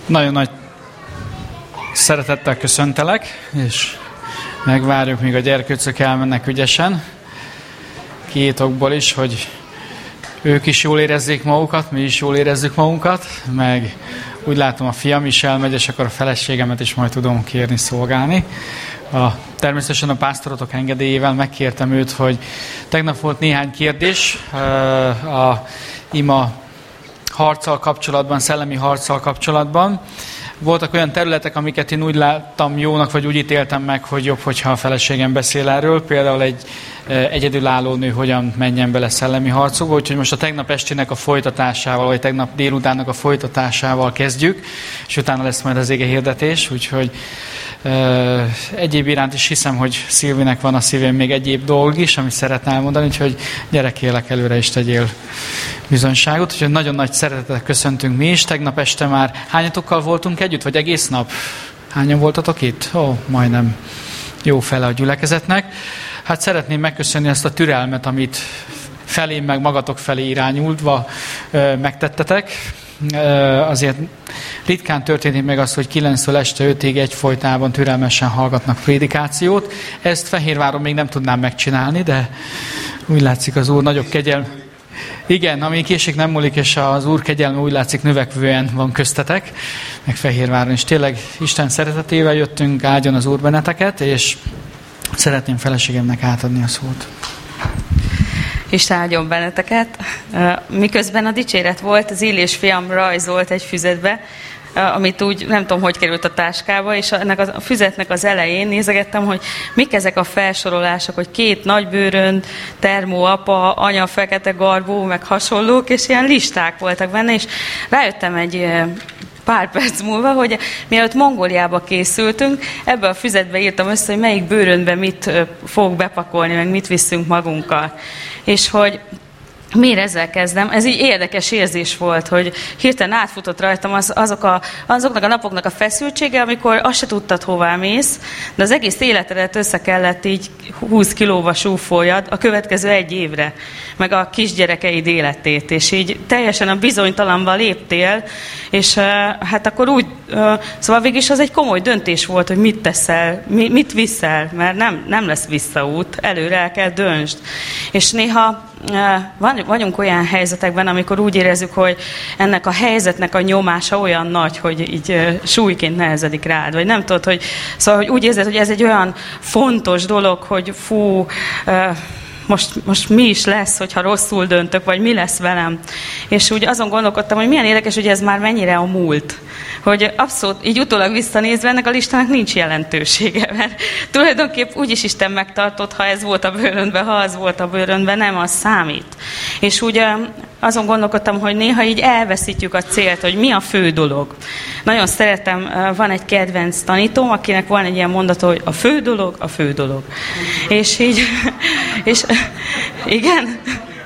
Nagyon nagy szeretettel köszöntelek, és megvárjuk, míg a gyerkőcök elmennek ügyesen. Két okból is, hogy ők is jól érezzék magukat, mi is jól érezzük magunkat, meg úgy látom, a fiam is elmegy, és akkor a feleségemet is majd tudom kérni szolgálni. Természetesen a pásztorotok engedélyével megkértem őt, hogy tegnap volt néhány kérdés a ima harccal kapcsolatban, szellemi harccal kapcsolatban. Voltak olyan területek, amiket én úgy láttam jónak, vagy úgy ítéltem meg, hogy jobb, hogyha a feleségem beszél erről. Például egy egyedülálló nő hogyan menjen bele szellemi harcokba. Úgyhogy most a tegnap estének a folytatásával, vagy tegnap délutánnak a folytatásával kezdjük, és utána lesz majd az ége hirdetés. Úgyhogy egyéb iránt is hiszem, hogy Szilvinek van a szívén még egyéb dolg is, amit szeretne elmondani, úgyhogy gyere kérlek előre is tegyél bizonyságot. Úgyhogy nagyon nagy szeretettel köszöntünk mi is. Tegnap este már hányatokkal voltunk együtt, vagy egész nap? Hányan voltatok itt? Majdnem jó fele a gyülekezetnek. Hát szeretném megköszönni ezt a türelmet, amit felém meg magatok felé irányultva megtettetek. Azért ritkán történik meg az, hogy 9-től este 5-ig egyfolytában türelmesen hallgatnak prédikációt. Ezt Fehérváron még nem tudnám megcsinálni, de úgy látszik az Úr nagyobb kegyelme. Igen, ami késik nem múlik, és az Úr kegyelme úgy látszik növekvően van köztetek, meg Fehérváron is. Tényleg Isten szeretetével jöttünk, áldjon az Úr benneteket, és szeretném feleségemnek átadni a szót. Isten áldjon benneteket. Miközben a dicséret volt, az Illés fiam rajzolt egy füzetbe, amit úgy nem tudom, hogy került a táskába, és ennek a füzetnek az elején nézegettem, hogy mik ezek a felsorolások, hogy 2 nagybőrönd, termó apa, anya fekete garbó, meg hasonlók, és ilyen listák voltak benne, és rájöttem egy pár perc múlva, hogy mielőtt Mongóliába készültünk, ebbe a füzetbe írtam össze, hogy melyik bőröndbe mit fogok bepakolni, meg mit viszünk magunkkal. És hogy miért ezzel kezdem? Ez így érdekes érzés volt, hogy hirtelen átfutott rajtam azoknak a napoknak a feszültsége, amikor azt se tudtad, hová mész, de az egész életedet össze kellett így 20 kilóval súfoljad a következő 1 évre, meg a kisgyerekeid életét, és így teljesen a bizonytalanba léptél, és hát akkor úgy, szóval végig is az egy komoly döntés volt, hogy mit teszel, mit viszel, mert nem lesz visszaút, előre el kell döntsd. És néha vagyunk olyan helyzetekben, amikor úgy érezzük, hogy ennek a helyzetnek a nyomása olyan nagy, hogy így súlyként nehezedik rád, vagy nem tudod, hogy szóval hogy úgy érzed, hogy ez egy olyan fontos dolog, hogy most mi is lesz, hogyha rosszul döntök, vagy mi lesz velem. És úgy azon gondolkodtam, hogy milyen érdekes, hogy ez már mennyire a múlt. Hogy abszolút így utólag visszanézve ennek a listának nincs jelentősége, mert tulajdonképp úgyis Isten megtartott, ha ez volt a bőröndben, ha az volt a bőröndben, nem az számít. És úgy azon gondolkodtam, hogy néha így elveszítjük a célt, hogy mi a fő dolog. Nagyon szeretem, van egy kedvenc tanítóm, akinek van egy ilyen mondata, hogy a fő dolog, a fő dolog. És így, és igen?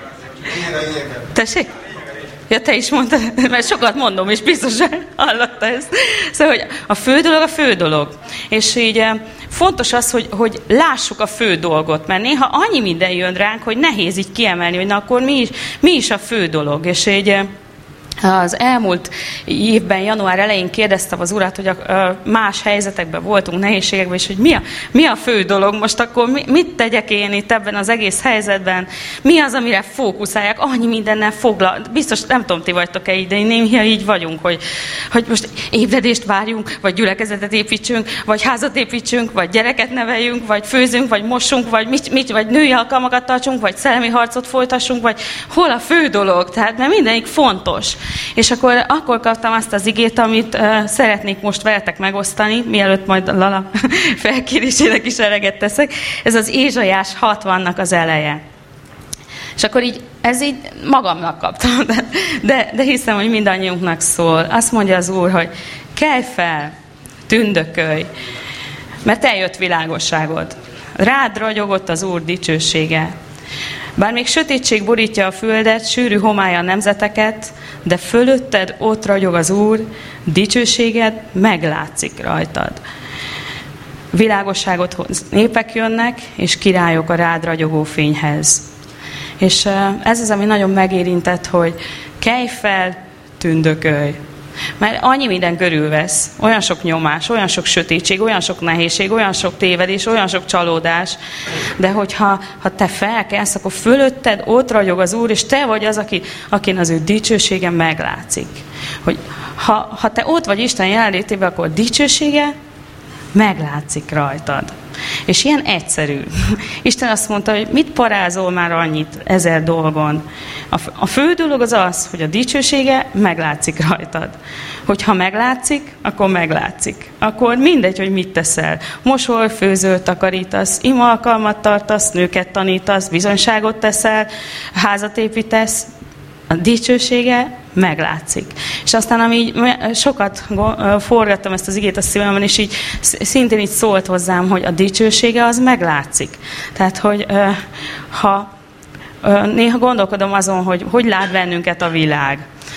Tessék? Ja, te is mondtad, mert sokat mondom, és biztosan hallotta ezt. Szóval, hogy a fő dolog. És így fontos az, hogy lássuk a fő dolgot, mert néha annyi minden jön ránk, hogy nehéz így kiemelni, hogy na akkor mi is a fő dolog. És így az elmúlt évben, január elején kérdeztem az Urat, hogy más helyzetekben voltunk, nehézségekben, és hogy mi a fő dolog, most akkor mit tegyek én itt ebben az egész helyzetben, mi az, amire fókuszáljak, annyi mindennel foglal. Biztos nem tudom, ti vagytok-e így, de néha így vagyunk, hogy most ébredést várjunk, vagy gyülekezetet építsünk, vagy házat építsünk, vagy gyereket neveljünk, vagy főzünk, vagy mossunk, vagy női alkalmakat tartsunk, vagy szellemi harcot folytassunk, vagy hol a fő dolog, tehát mert mindenik fontos. És akkor kaptam azt az igét, amit szeretnék most veletek megosztani, mielőtt majd Lala felkérésének is eleget teszek. Ez az Ézsaiás 60-nak az eleje. És akkor ez így magamnak kaptam, de hiszem, hogy mindannyiunknak szól. Azt mondja az Úr, hogy kelj fel, tündökölj, mert eljött világosságod. Rád ragyogott az Úr dicsősége. Bár még sötétség borítja a földet, sűrű homály a nemzeteket, de fölötted ott ragyog az Úr, dicsőséged meglátszik rajtad. Világosságot hoz, népek jönnek, és királyok a rád ragyogó fényhez. És ez az, ami nagyon megérintett, hogy kelj fel, tündökölj. Mert annyi minden körülvesz, olyan sok nyomás, olyan sok sötétség, olyan sok nehézség, olyan sok tévedés, olyan sok csalódás, de hogyha te felkelsz, akkor fölötted ott ragyog az Úr, és te vagy az, akin az ő dicsősége meglátszik. Hogy ha te ott vagy Isten jelenlétében, akkor a dicsősége meglátszik rajtad. És ilyen egyszerű. Isten azt mondta, hogy mit parázol már annyit 1000 dolgon. A fő dolog az az, hogy a dicsősége meglátszik rajtad. Hogyha meglátszik, akkor meglátszik. Akkor mindegy, hogy mit teszel. Mosol, főzöl, takarítasz, imalkalmat tartasz, nőket tanítasz, bizonyságot teszel, házat építesz, a dicsősége meglátszik. És aztán, ami sokat forgattam ezt az igét a szívemben, és így szintén így szólt hozzám, hogy a dicsősége az meglátszik. Tehát, hogy ha néha gondolkodom azon, hogy lát bennünket a világ.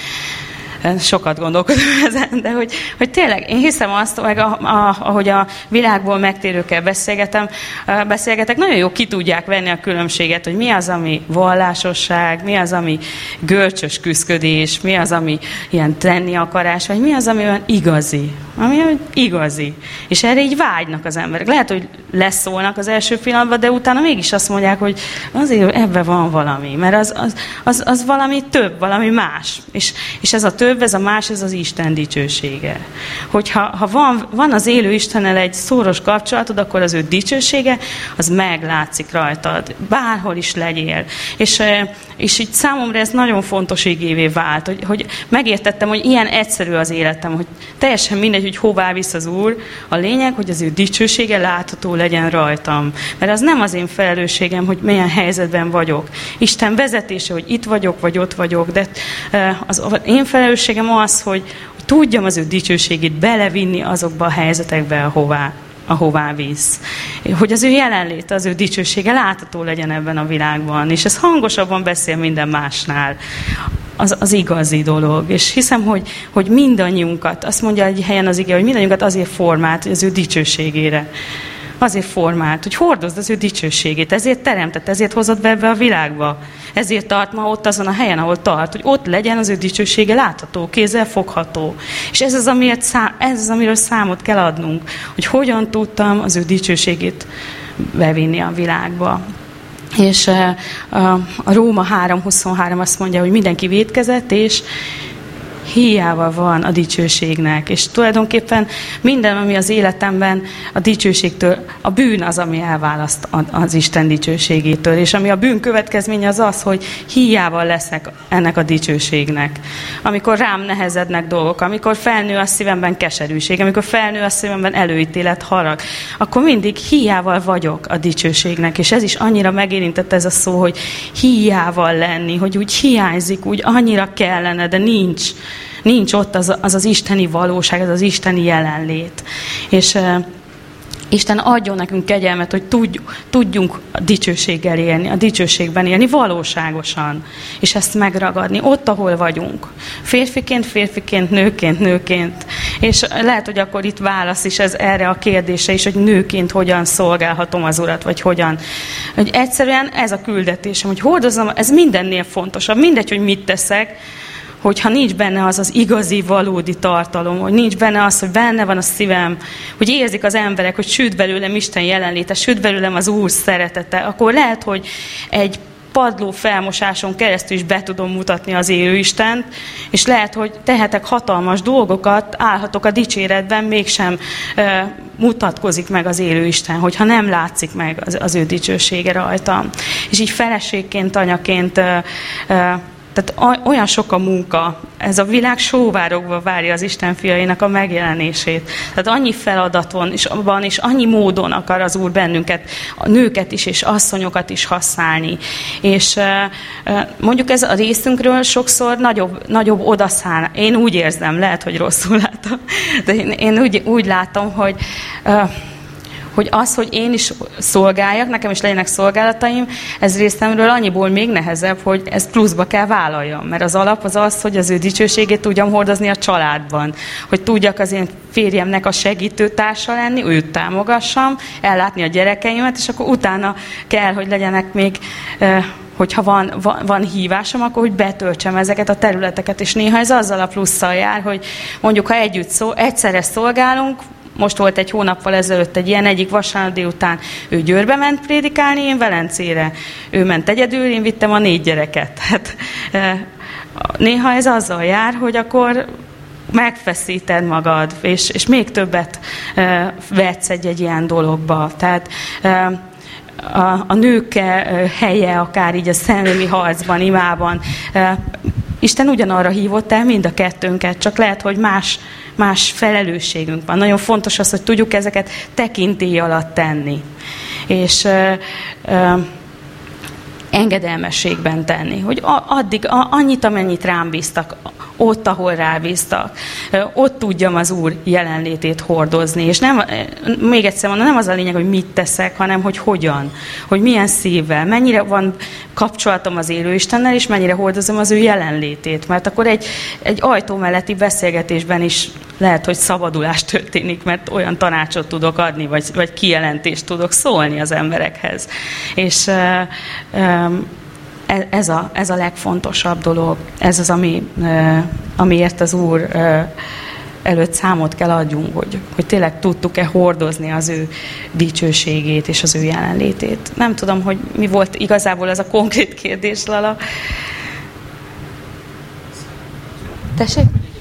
Sokat gondolkodom ezen, de hogy tényleg én hiszem azt, meg ahogy a világból megtérőkkel beszélgetek, nagyon jó ki tudják venni a különbséget, hogy mi az, ami vallásosság, mi az, ami görcsös küszködés, mi az, ami ilyen tenni akarás, vagy mi az, ami olyan igazi. Ami igazi. És erre így vágynak az emberek. Lehet, hogy leszólnak az első pillanatban, de utána mégis azt mondják, hogy azért ebben van valami, mert az valami több, valami más. És ez a több, ez a más, ez az Isten dicsősége. Hogyha van az élő Istennel egy szoros kapcsolatod, akkor az ő dicsősége, az meglátszik rajtad. Bárhol is legyél. És így számomra ez nagyon fontos igévé vált, hogy megértettem, hogy ilyen egyszerű az életem, hogy teljesen mindegy, hogy hová visz az Úr. A lényeg, hogy az ő dicsősége látható legyen rajtam. Mert az nem az én felelősségem, hogy milyen helyzetben vagyok. Isten vezetése, hogy itt vagyok, vagy ott vagyok, de az én felelősségem az, hogy tudjam az ő dicsőségét belevinni azokba a helyzetekbe, ahová visz. Hogy az ő jelenléte, az ő dicsősége látható legyen ebben a világban, és ez hangosabban beszél minden másnál. Az igazi dolog. És hiszem, hogy mindannyiunkat, azt mondja egy helyen az ige, hogy mindannyiunkat azért formált, hogy az ő dicsőségére. Azért formált, hogy hordozd az ő dicsőségét, ezért teremtett, ezért hozott be ebbe a világba. Ezért tart ma ott azon a helyen, ahol tart, hogy ott legyen az ő dicsősége látható, kézzel fogható. És ez az, amiről számot kell adnunk, hogy hogyan tudtam az ő dicsőségét bevinni a világba. És a Róma 3:23 azt mondja, hogy mindenki vétkezett, és hiába van a dicsőségnek. És tulajdonképpen minden, ami az életemben a dicsőségtől, a bűn az, ami elválaszt az Isten dicsőségétől. És ami a bűn következménye az az, hogy hiába leszek ennek a dicsőségnek. Amikor rám nehezednek dolgok, amikor felnő a szívemben keserűség, amikor felnő a szívemben előítélet, harag, akkor mindig hiával vagyok a dicsőségnek. És ez is annyira megérintett ez a szó, hogy hiával lenni, hogy úgy hiányzik, úgy annyira kellene, de nincs ott az isteni valóság, az isteni jelenlét. És Isten adjon nekünk kegyelmet, hogy tudjunk a dicsőséggel élni, a dicsőségben élni valóságosan, és ezt megragadni ott, ahol vagyunk. Férfiként, nőként. És lehet, hogy akkor itt válasz is ez erre a kérdése is, hogy nőként hogyan szolgálhatom az Urat, vagy hogyan. Hogy egyszerűen ez a küldetésem, hogy hordozom, ez mindennél fontosabb, mindegy, hogy mit teszek, hogyha nincs benne az igazi, valódi tartalom, hogy nincs benne az, hogy benne van a szívem, hogy érzik az emberek, hogy süt belőlem Isten jelenléte, süt belőlem az Úr szeretete, akkor lehet, hogy egy padló felmosáson keresztül is be tudom mutatni az élő Istent, és lehet, hogy tehetek hatalmas dolgokat, állhatok a dicséretben, mégsem mutatkozik meg az élő Isten, hogyha nem látszik meg az ő dicsősége rajtam. És így feleségként, anyaként, tehát olyan sok a munka, ez a világ sóvárogva várja az Isten fiainak a megjelenését. Tehát annyi feladat van, és annyi módon akar az Úr bennünket, a nőket is, és asszonyokat is használni. És mondjuk ez a részünkről sokszor nagyobb odaszán. Én úgy érzem, lehet, hogy rosszul látom, de én úgy látom, hogy az, hogy én is szolgáljak, nekem is legyenek szolgálataim, ez részemről annyiból még nehezebb, hogy ezt pluszba kell vállaljam. Mert az alap az az, hogy az ő dicsőségét tudjam hordozni a családban. Hogy tudjak az én férjemnek a segítőtársa lenni, őt támogassam, ellátni a gyerekeimet, és akkor utána kell, hogy legyenek még hogyha van hívásom, akkor hogy betöltsem ezeket a területeket, és néha ez azzal a plusszal jár, hogy mondjuk, ha egyszerre szolgálunk, most volt egy hónappal ezelőtt egy ilyen, egyik vasárnap délután ő Győrbe ment prédikálni, én Velencére. Ő ment egyedül, én vittem a 4 gyereket. Hát, néha ez azzal jár, hogy akkor megfeszíted magad, és még többet vetsz egy ilyen dologba. Tehát a nők helye akár így a szellemi harcban, imában. Isten ugyanarra hívott el mind a kettőnket, csak lehet, hogy más felelősségünk van. Nagyon fontos az, hogy tudjuk ezeket tekintély alatt tenni. És engedelmességben tenni. Hogy addig annyit, amennyit rám bíztak, ott, ahol rábíztak, ott tudjam az Úr jelenlétét hordozni. És nem, még egyszer mondom, nem az a lényeg, hogy mit teszek, hanem hogy hogyan, hogy milyen szívvel, mennyire van kapcsolatom az élő Istennel, és mennyire hordozom az ő jelenlétét. Mert akkor egy ajtó melletti beszélgetésben is lehet, hogy szabadulás történik, mert olyan tanácsot tudok adni, vagy kijelentést tudok szólni az emberekhez. És ez a legfontosabb dolog. Ez az, amiért az Úr előtt számot kell adjunk, hogy tényleg tudtuk-e hordozni az ő dicsőségét és az ő jelenlétét. Nem tudom, hogy mi volt igazából ez a konkrét kérdés, Lala. Tessék?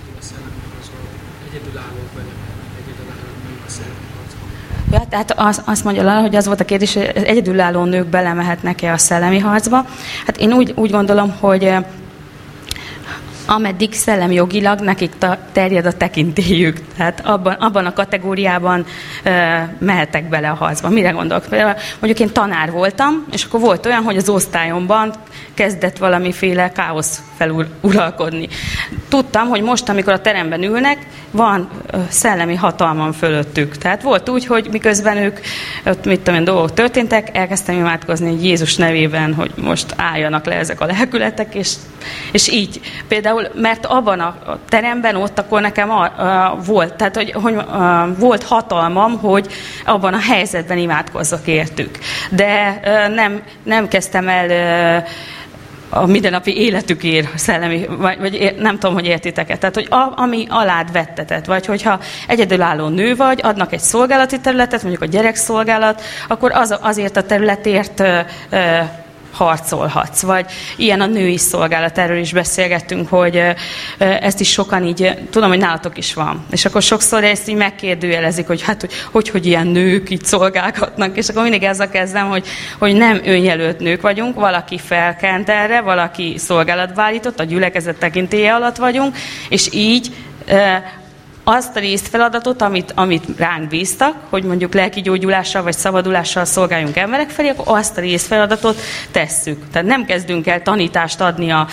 Ja, tehát azt mondja Lala, hogy az volt a kérdés, hogy egyedülálló nők belemehetnek-e a szellemi harcba. Hát én úgy gondolom, hogy ameddig szellemjogilag nekik terjed a tekintélyük. Tehát abban a kategóriában mehetek bele a harcba. Mire gondolok? Mondjuk én tanár voltam, és akkor volt olyan, hogy az osztályomban kezdett valamiféle káosz feluralkodni. Tudtam, hogy most, amikor a teremben ülnek, van szellemi hatalmam fölöttük. Tehát volt úgy, hogy miközben ők, dolgok történtek, elkezdtem imádkozni egy Jézus nevében, hogy most álljanak le ezek a lelkületek, és így. Például, mert abban a teremben ott akkor nekem volt, tehát hogy volt hatalmam, hogy abban a helyzetben imádkozzak értük. De nem kezdtem el a mindennapi életükért szellemi, vagy nem tudom, hogy értitek-e. Tehát, hogy ami alád vettetett, vagy hogyha egyedülálló nő vagy, adnak egy szolgálati területet, mondjuk a gyerekszolgálat, akkor azért a területért harcolhatsz. Vagy ilyen a női szolgálat, erről is beszélgettünk, hogy ezt is sokan így, tudom, hogy nálatok is van. És akkor sokszor ezt így megkérdőjelezik, hogy hát, hogy ilyen nők így szolgálgatnak, és akkor mindig ezzel kezdem, hogy nem önjelölt nők vagyunk, valaki felkent erre, valaki szolgálatba állított, a gyülekezet tekintélye alatt vagyunk, és így azt a részfeladatot, amit ránk bíztak, hogy mondjuk lelki gyógyulással vagy szabadulással szolgáljunk emberek felé, akkor azt a részfeladatot tesszük. Tehát nem kezdünk el tanítást adni a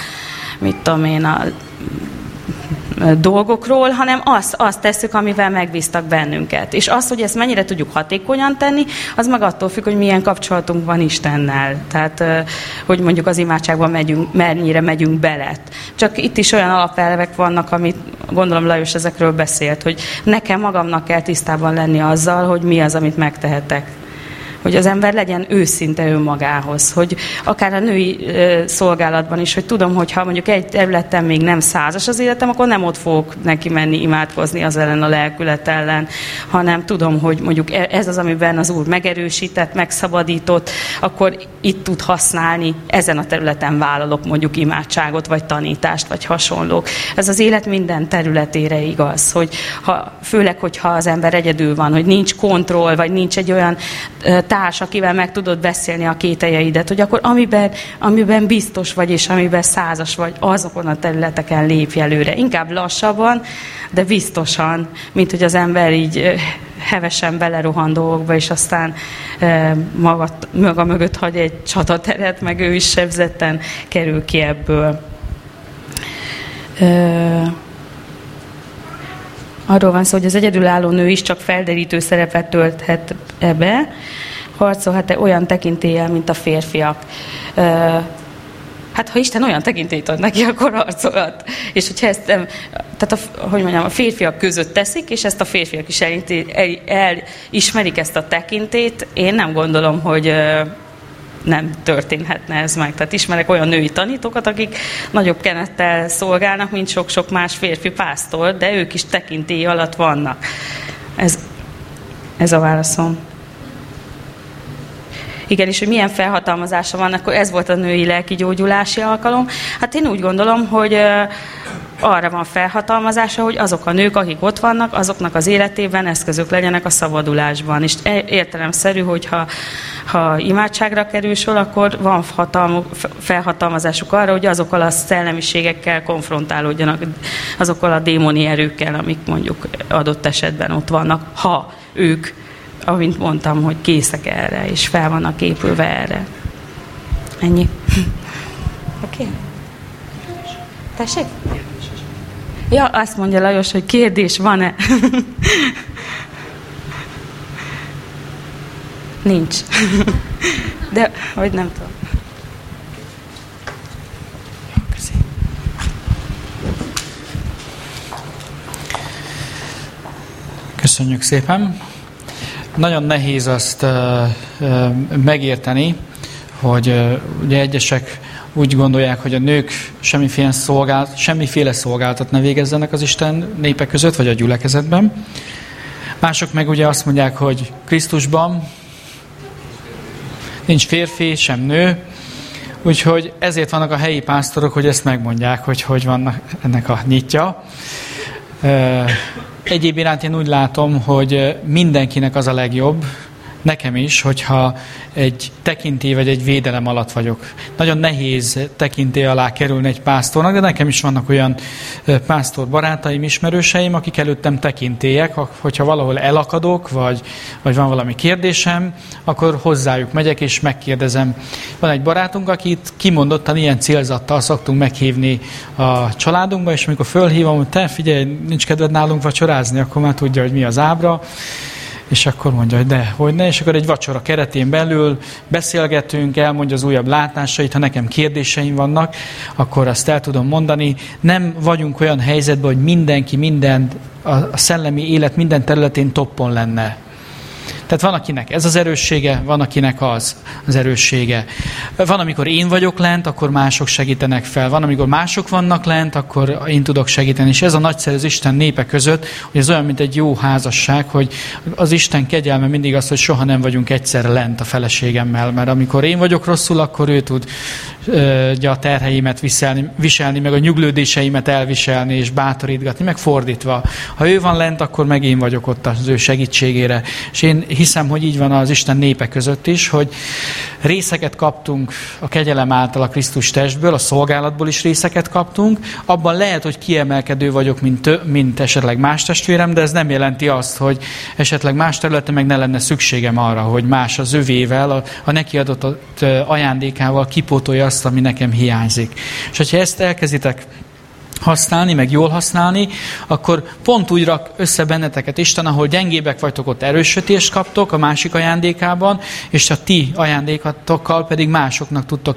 dolgokról, hanem azt tesszük, amivel megbíztak bennünket. És az, hogy ezt mennyire tudjuk hatékonyan tenni, az meg attól függ, hogy milyen kapcsolatunk van Istennel. Tehát, hogy mondjuk az imádságban mennyire megyünk bele. Csak itt is olyan alapelvek vannak, amit gondolom Lajos ezekről beszélt, hogy nekem magamnak kell tisztában lenni azzal, hogy mi az, amit megtehetek. Hogy az ember legyen őszinte önmagához, hogy akár a női szolgálatban is, hogy tudom, hogy ha mondjuk egy területen még nem 100-as az életem, akkor nem ott fogok neki menni imádkozni az ellen, a lelkület ellen, hanem tudom, hogy mondjuk ez az, amiben az Úr megerősített, megszabadított, akkor itt tud használni, ezen a területen vállalok mondjuk imádságot, vagy tanítást, vagy hasonlók. Ez az élet minden területére igaz, hogy főleg, hogyha az ember egyedül van, hogy nincs kontroll, vagy nincs egy olyan társ, akivel meg tudod beszélni a kételjeidet, hogy akkor amiben biztos vagy, és amiben 100-as vagy, azokon a területeken lépj előre. Inkább lassabban, de biztosan, mint hogy az ember így hevesen belerohan dolgokba, és aztán maga mögött hagy egy csatateret, meg ő is sebzetten kerül ki ebből. Arról van szó, hogy az egyedülálló nő is csak felderítő szerepet tölthet ebbe, harcolhat-e olyan tekintéllyel, mint a férfiak. Hát, ha Isten olyan tekintélyt ad neki, akkor harcolhat. És hogyha ezt, tehát a férfiak között teszik, és ezt a férfiak is elismerik ezt a tekintélyt, én nem gondolom, hogy nem történhetne ez meg. Tehát ismerek olyan női tanítókat, akik nagyobb kenettel szolgálnak, mint sok-sok más férfi pásztor, de ők is tekintély alatt vannak. Ez a válaszom. Igen, és hogy milyen felhatalmazása van, akkor ez volt a női lelkigyógyulási alkalom. Hát én úgy gondolom, hogy arra van felhatalmazása, hogy azok a nők, akik ott vannak, azoknak az életében eszközök legyenek a szabadulásban. És értelemszerű, hogyha imádságra kerül sor, akkor van felhatalmazásuk arra, hogy azokkal a szellemiségekkel konfrontálódjanak, azokkal a démoni erőkkel, amik mondjuk adott esetben ott vannak, ha ők, amint mondtam, hogy készek erre, és fel vannak épülve erre. Ennyi. Oké? Tessék? Ja, azt mondja Lajos, hogy kérdés van-e? Nincs. De, hogy nem tudom. Köszönjük szépen. Nagyon nehéz azt megérteni, hogy egyesek úgy gondolják, hogy a nők semmiféle szolgálatot ne végezzenek az Isten népe között, vagy a gyülekezetben. Mások meg ugye azt mondják, hogy Krisztusban nincs férfi, sem nő, úgyhogy ezért vannak a helyi pásztorok, hogy ezt megmondják, hogy vannak ennek a nyitja. Egyéb iránt én úgy látom, hogy mindenkinek az a legjobb, nekem is, hogyha egy tekintély vagy egy védelem alatt vagyok. Nagyon nehéz tekintély alá kerülni egy pásztornak, de nekem is vannak olyan pásztor barátaim, ismerőseim, akik előttem tekintélyek, hogyha valahol elakadok, vagy van valami kérdésem, akkor hozzájuk megyek és megkérdezem. Van egy barátunk, akit kimondottan ilyen célzattal szoktunk meghívni a családunkba, és amikor fölhívom, hogy te figyelj, nincs kedved nálunk vacsorázni, akkor már tudja, hogy mi az ábra. És akkor mondja, hogy de, hogy ne, és akkor egy vacsora keretén belül beszélgetünk, elmondja az újabb látásait, ha nekem kérdéseim vannak, akkor azt el tudom mondani. Nem vagyunk olyan helyzetben, hogy mindenki a szellemi élet minden területén toppon lenne. Tehát van, akinek ez az erőssége, van, akinek az erőssége. Van, amikor én vagyok lent, akkor mások segítenek fel. Van, amikor mások vannak lent, akkor én tudok segíteni. És ez a nagyszerű az Isten népe között, hogy ez olyan, mint egy jó házasság, hogy az Isten kegyelme mindig az, hogy soha nem vagyunk egyszerre lent a feleségemmel. Mert amikor én vagyok rosszul, akkor ő tud a terheimet viselni, meg a nyuglődéseimet elviselni, és bátorítgatni, meg fordítva. Ha ő van lent, akkor meg én vagyok ott az ő segítségére. És én hiszem, hogy így van az Isten népe között is, hogy részeket kaptunk a kegyelem által a Krisztus testből, a szolgálatból is részeket kaptunk. Abban lehet, hogy kiemelkedő vagyok, mint esetleg más testvérem, de ez nem jelenti azt, hogy esetleg más területen meg ne lenne szükségem arra, hogy más az övével, a neki adott ajándékával kipótolja azt, ami nekem hiányzik. És hogyha ezt elkezditek használni, meg jól használni, akkor pont úgy rak össze benneteket Isten, ahol gyengébek vagytok, ott erősödést kaptok a másik ajándékában, és a ti ajándékatokkal pedig másoknak tudtok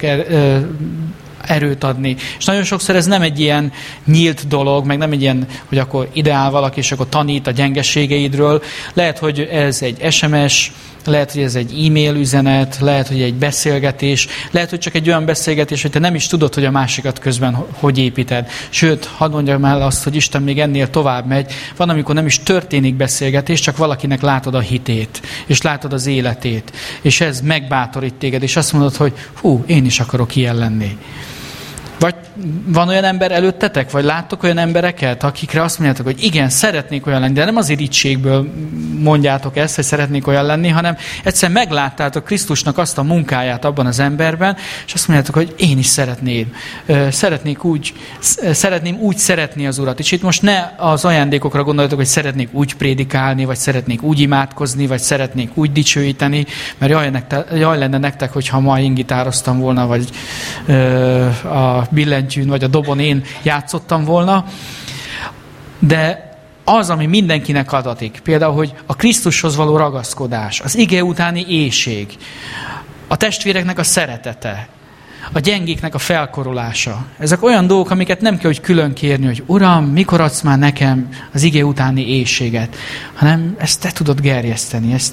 erőt adni. És nagyon sokszor ez nem egy ilyen nyílt dolog, meg nem egy ilyen, hogy akkor ideál valaki, és akkor tanít a gyengeségeidről. Lehet, hogy ez egy SMS, lehet, hogy ez egy e-mail üzenet, lehet, hogy egy beszélgetés, lehet, hogy csak egy olyan beszélgetés, hogy te nem is tudod, hogy a másikat közben hogy építed. Sőt, hadd mondjam el azt, hogy Isten még ennél tovább megy. Van, amikor nem is történik beszélgetés, csak valakinek látod a hitét, és látod az életét, és ez megbátorít téged, és azt mondod, hogy én is akarok ilyen lenni. Vagy van olyan ember előttetek, vagy láttok olyan embereket, akikre azt mondjátok, hogy igen, szeretnék olyan lenni, de nem az irítségből mondjátok ezt, hogy szeretnék olyan lenni, hanem egyszerűen megláttátok Krisztusnak azt a munkáját abban az emberben, és azt mondjátok, hogy én is szeretném úgy szeretni az Urat. És itt most ne az ajándékokra gondoljatok, hogy szeretnék úgy prédikálni, vagy szeretnék úgy imádkozni, vagy szeretnék úgy dicsőíteni, mert jaj lenne nektek, hogyha ma én gitároztam volna, vagy a billentyűn vagy a dobon én játszottam volna, de az, ami mindenkinek adatik, például, hogy a Krisztushoz való ragaszkodás, az ige utáni éhség, a testvéreknek a szeretete, a gyengéknek a felkorolása. Ezek olyan dolgok, amiket nem kell, hogy külön kérni, hogy Uram, mikor adsz már nekem az ige utáni éhséget, hanem ezt te tudod gerjeszteni, ezt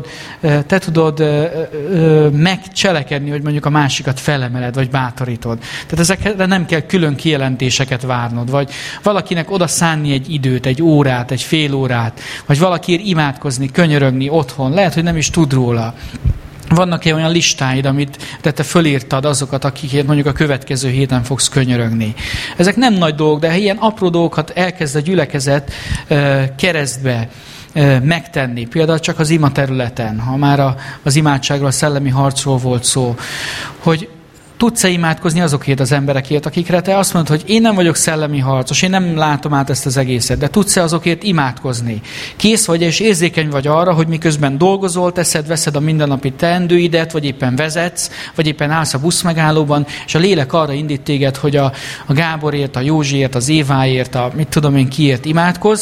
te tudod megcselekedni, hogy mondjuk a másikat felemeled, vagy bátorítod. Tehát ezekre nem kell külön kijelentéseket várnod, vagy valakinek oda szánni egy időt, egy órát, egy fél órát, vagy valakiért imádkozni, könyörögni otthon. Lehet, hogy nem is tud róla. Vannak-e olyan listáid, amit te fölírtad azokat, akikért mondjuk a következő héten fogsz könyörögni? Ezek nem nagy dolgok, de ha ilyen apró dolgokat elkezd a gyülekezet keresztbe megtenni, például csak az ima területen, ha már az imádságról, a szellemi harcról volt szó, hogy tudsz-e imádkozni azokért az emberekért, akikre te azt mondod, hogy én nem vagyok szellemi harcos, én nem látom át ezt az egészet, de tudsz-e azokért imádkozni? Kész vagy és érzékeny vagy arra, hogy miközben dolgozol, veszed a mindennapi teendőidet, vagy éppen vezetsz, vagy éppen állsz a buszmegállóban, és a lélek arra indít téged, hogy a Gáborért, a Józsiért, az Éváért, a mit tudom én kiért imádkozz,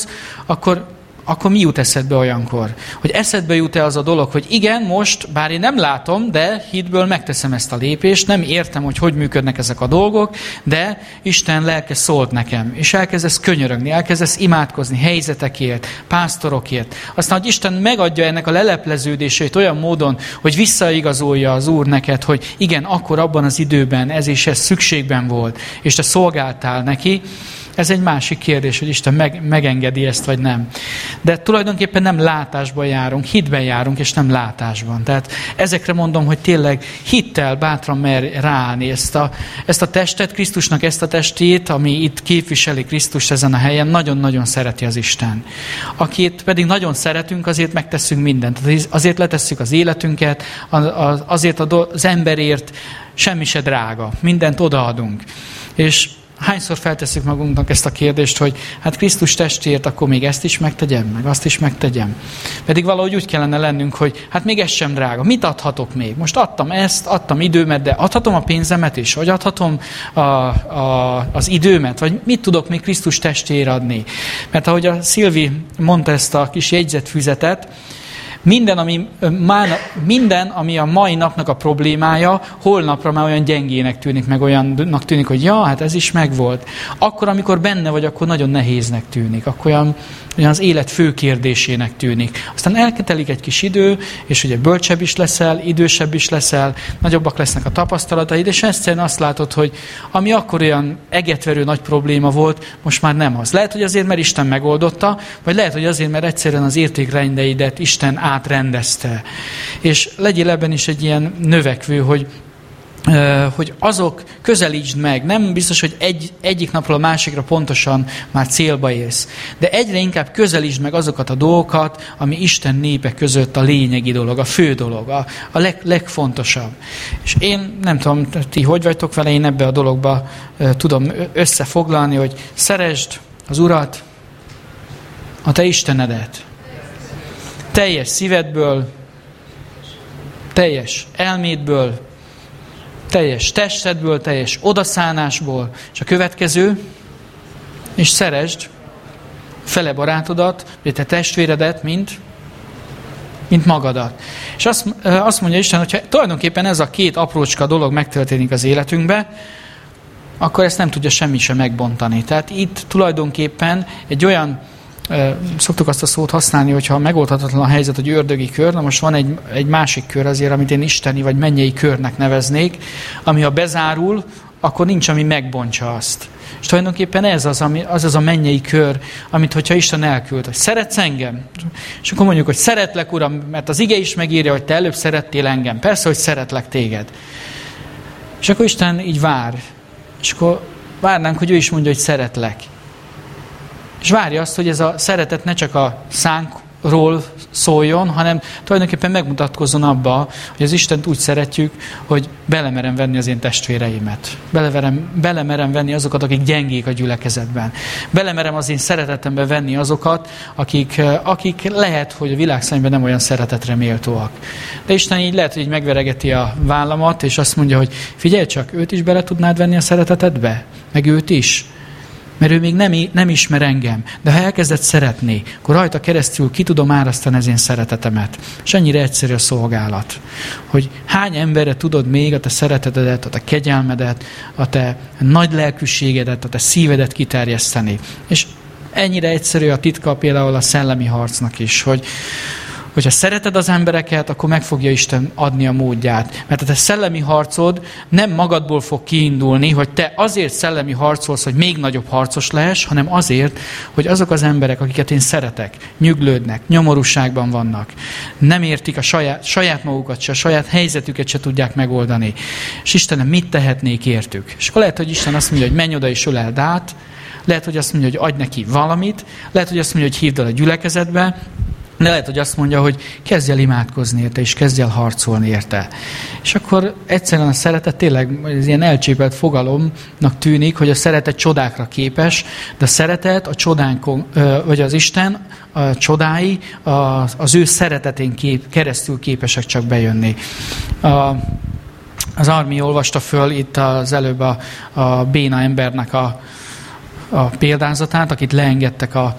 akkor mi jut eszedbe olyankor? Hogy eszedbe jut-e az a dolog, hogy igen, most, bár én nem látom, de hitből megteszem ezt a lépést, nem értem, hogy működnek ezek a dolgok, de Isten lelke szólt nekem, és elkezdesz könyörögni, elkezdesz imádkozni helyzetekért, pásztorokért. Aztán, hogy Isten megadja ennek a lelepleződését olyan módon, hogy visszaigazolja az Úr neked, hogy igen, akkor abban az időben ez és ez szükségben volt, és te szolgáltál neki. Ez egy másik kérdés, hogy Isten megengedi ezt, vagy nem. De tulajdonképpen nem látásban járunk, hitben járunk, és nem látásban. Tehát ezekre mondom, hogy tényleg hittel bátran mer ráállni ezt a testet, Krisztusnak ezt a testét, ami itt képviseli Krisztust ezen a helyen, nagyon-nagyon szereti az Isten. Akit pedig nagyon szeretünk, azért megtesszünk mindent. Azért letesszük az életünket, azért az emberért semmi se drága. Mindent odaadunk. És hányszor feltesszük magunknak ezt a kérdést, hogy hát Krisztus testért, akkor még ezt is megtegyem, meg azt is megtegyem. Pedig valahogy úgy kellene lennünk, hogy hát még ez sem drága. Mit adhatok még? Most adtam ezt, adtam időmet, de adhatom a pénzemet is, vagy adhatom az időmet, vagy mit tudok még Krisztus testért adni? Mert ahogy a Szilvi mondta ezt a kis jegyzetfüzetet, minden, ami a mai napnak a problémája, holnapra már olyan gyengének tűnik, meg olyannak tűnik, hogy ja, hát ez is megvolt. Akkor, amikor benne vagy, akkor nagyon nehéznek tűnik. Akkor olyan az élet fő kérdésének tűnik. Aztán eltelik egy kis idő, és ugye bölcsebb is leszel, idősebb is leszel, nagyobbak lesznek a tapasztalataid, és egyszerűen azt látod, hogy ami akkor olyan egetverő nagy probléma volt, most már nem az. Lehet, hogy azért, mert Isten megoldotta, vagy lehet, hogy azért, mert egyszerűen az értékrendeidet Isten átrendezte. És legyél ebben is egy ilyen növekvő, hogy azok közelítsd meg. Nem biztos, hogy egyik napról a másikra pontosan már célba érsz. De egyre inkább közelítsd meg azokat a dolgokat, ami Isten népe között a lényegi dolog, a fő dolog, a legfontosabb. És én nem tudom, ti hogy vagytok vele, én ebbe a dologba tudom összefoglalni, hogy szeresd az Urat, a te Istenedet. Teljes szívedből, teljes elmédből, teljes testedből, teljes odaszánásból, és a következő, és szeresd fele barátodat, vagy te testvéredet, mint magadat. És azt mondja Isten, hogyha tulajdonképpen ez a két aprócska dolog megtörténik az életünkbe, akkor ezt nem tudja semmi sem megbontani. Tehát itt tulajdonképpen egy olyan, szoktuk azt a szót használni, hogyha megoldhatatlan a helyzet, hogy ördögi kör, na most van egy másik kör azért, amit én isteni vagy mennyei körnek neveznék, ami ha bezárul, akkor nincs, ami megbontsa azt. És tulajdonképpen ez az a mennyei kör, amit hogyha Isten elküld, hogy szeretsz engem? És akkor mondjuk, hogy szeretlek, Uram, mert az ige is megírja, hogy te előbb szerettél engem. Persze, hogy szeretlek téged. És akkor Isten így vár. És akkor várnánk, hogy ő is mondja, hogy szeretlek. És várja azt, hogy ez a szeretet ne csak a szánkról szóljon, hanem tulajdonképpen megmutatkozzon abba, hogy az Istent úgy szeretjük, hogy belemerem venni az én testvéreimet. Belemerem venni azokat, akik gyengék a gyülekezetben. Belemerem az én szeretetembe venni azokat, akik lehet, hogy a világ szemben nem olyan szeretetre méltóak. De Isten így lehet, hogy így megveregeti a vállamat, és azt mondja, hogy figyelj csak, őt is bele tudnád venni a szeretetedbe? Meg őt is? Mert ő még nem ismer engem. De ha elkezdett szeretni, akkor rajta keresztül ki tudom árasztani az én szeretetemet. És ennyire egyszerű a szolgálat. Hogy hány emberre tudod még a te szeretetedet, a te kegyelmedet, a te nagy lelkűségedet, a te szívedet kiterjeszteni. És ennyire egyszerű a titka például a szellemi harcnak is, hogyha szereted az embereket, akkor meg fogja Isten adni a módját. Mert a te szellemi harcod nem magadból fog kiindulni, hogy te azért szellemi harcolsz, hogy még nagyobb harcos lehess, hanem azért, hogy azok az emberek, akiket én szeretek, nyüglődnek, nyomorúságban vannak, nem értik a saját magukat se, a saját helyzetüket se tudják megoldani. És Istenem, mit tehetnék értük? És akkor lehet, hogy Isten azt mondja, hogy menj oda és öleld át, lehet, hogy azt mondja, hogy adj neki valamit, lehet, hogy azt mondja, hogy hívd el a gyülekezetbe, de lehet, hogy azt mondja, hogy kezdj el imádkozni érte, és kezdj el harcolni érte. És akkor egyszerűen a szeretet tényleg ez ilyen elcsépelt fogalomnak tűnik, hogy a szeretet csodákra képes, de a szeretet, a csodánkon, vagy az Isten, a csodái az ő szeretetén keresztül képesek csak bejönni. Az Armi olvasta föl itt az előbb a béna embernek a példázatát, akit leengedtek a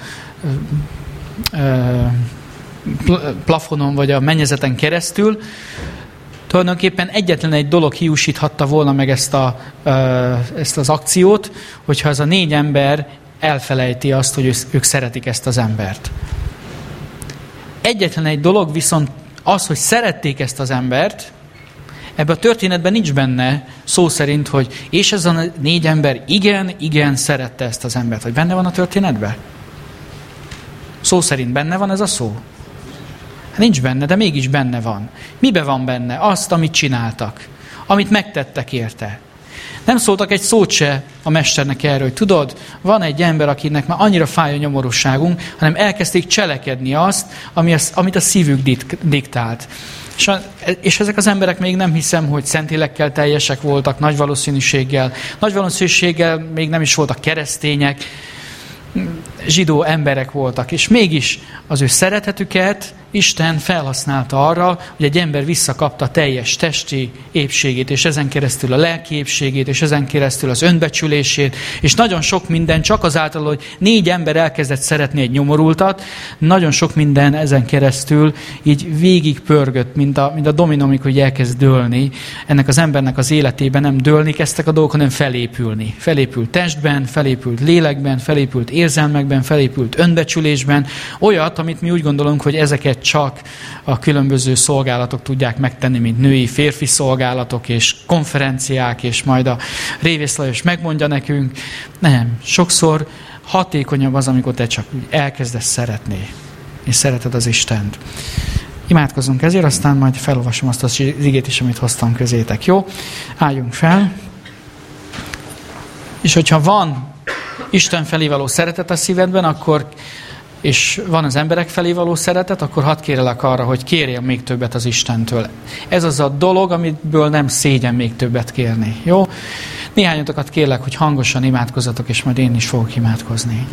plafonon vagy a mennyezeten keresztül. Tulajdonképpen egyetlen egy dolog hiúsíthatta volna meg ezt az akciót, hogyha ez a 4 ember elfelejti azt, hogy ők szeretik ezt az embert. Egyetlen egy dolog viszont az, hogy szerették ezt az embert, ebben a történetben nincs benne szó szerint, hogy és ez a 4 ember igen szerette ezt az embert. Hogy benne van a történetben? Szó szerint benne van ez a szó? Hát nincs benne, de mégis benne van. Miben van benne? Azt, amit csináltak. Amit megtettek érte. Nem szóltak egy szót se a mesternek erről, hogy tudod, van egy ember, akinek már annyira fáj a nyomorúságunk, hanem elkezdték cselekedni azt, amit a szívük diktált. És ezek az emberek még nem hiszem, hogy szentélekkel teljesek voltak, nagy valószínűséggel. Nagy valószínűséggel még nem is voltak keresztények, zsidó emberek voltak. És mégis az ő szeretetüket Isten felhasználta arra, hogy egy ember visszakapta teljes testi épségét, és ezen keresztül a lelki épségét, és ezen keresztül az önbecsülését, és nagyon sok minden csak azáltal, hogy 4 ember elkezdett szeretni egy nyomorultat, nagyon sok minden ezen keresztül így végig pörgött, mint a dominó, amikor elkezd dőlni. Ennek az embernek az életében nem dőlni kezdtek a dolgok, hanem felépülni. Felépült testben, felépült lélekben, felépült érzelmekben, felépült önbecsülésben. Olyat, amit mi úgy gondolunk, hogy ezeket csak a különböző szolgálatok tudják megtenni, mint női, férfi szolgálatok és konferenciák, és majd a Révész Lajos megmondja nekünk. Nem, sokszor hatékonyabb az, amikor te csak elkezdesz szeretni, és szereted az Istent. Imádkozzunk ezért, aztán majd felolvasom azt az igét is, amit hoztam közétek. Jó? Álljunk fel. És hogyha van Isten felé való szeretet a szívedben, és van az emberek felé való szeretet, akkor hadd kérlek arra, hogy kérjél még többet az Istentől. Ez az a dolog, amiből nem szégyen még többet kérni. Jó? Néhányotokat kérlek, hogy hangosan imádkozzatok, és majd én is fogok imádkozni.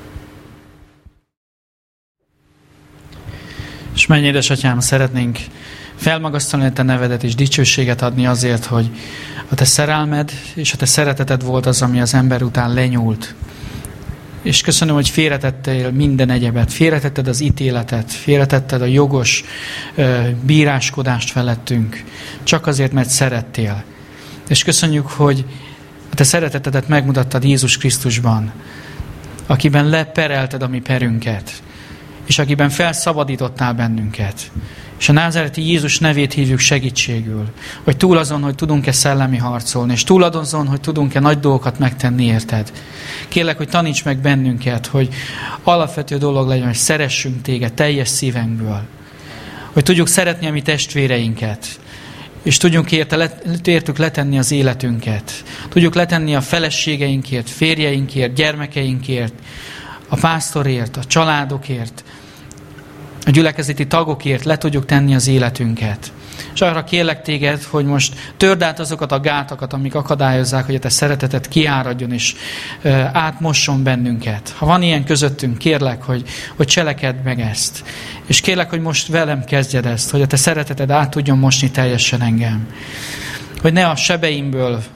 És mennyi édesatyám, szeretnénk felmagasztalni a te nevedet és dicsőséget adni azért, hogy a te szerelmed és a te szereteted volt az, ami az ember után lenyúlt. És köszönöm, hogy félretettél minden egyebet, félretetted az ítéletet, félretetted a jogos bíráskodást felettünk, csak azért, mert szerettél. És köszönjük, hogy a te szeretetedet megmutattad Jézus Krisztusban, akiben leperelted a mi perünket, és akiben felszabadítottál bennünket. És a názáreti Jézus nevét hívjuk segítségül, hogy túl azon, hogy tudunk-e szellemi harcolni, és túl azon, hogy tudunk-e nagy dolgokat megtenni érted. Kérlek, hogy taníts meg bennünket, hogy alapvető dolog legyen, hogy szeressünk téged teljes szívünkből. Hogy tudjuk szeretni a mi testvéreinket, és tudjunk értük letenni az életünket. Tudjuk letenni a feleségeinkért, férjeinkért, gyermekeinkért, a pásztorért, a családokért, a gyülekezeti tagokért le tudjuk tenni az életünket. És arra kérlek téged, hogy most törd át azokat a gátakat, amik akadályozzák, hogy a te szereteted kiáradjon és átmosson bennünket. Ha van ilyen közöttünk, kérlek, hogy cselekedd meg ezt. És kérlek, hogy most velem kezdjed ezt, hogy a te szereteted át tudjon mosni teljesen engem. Hogy ne a sebeimből,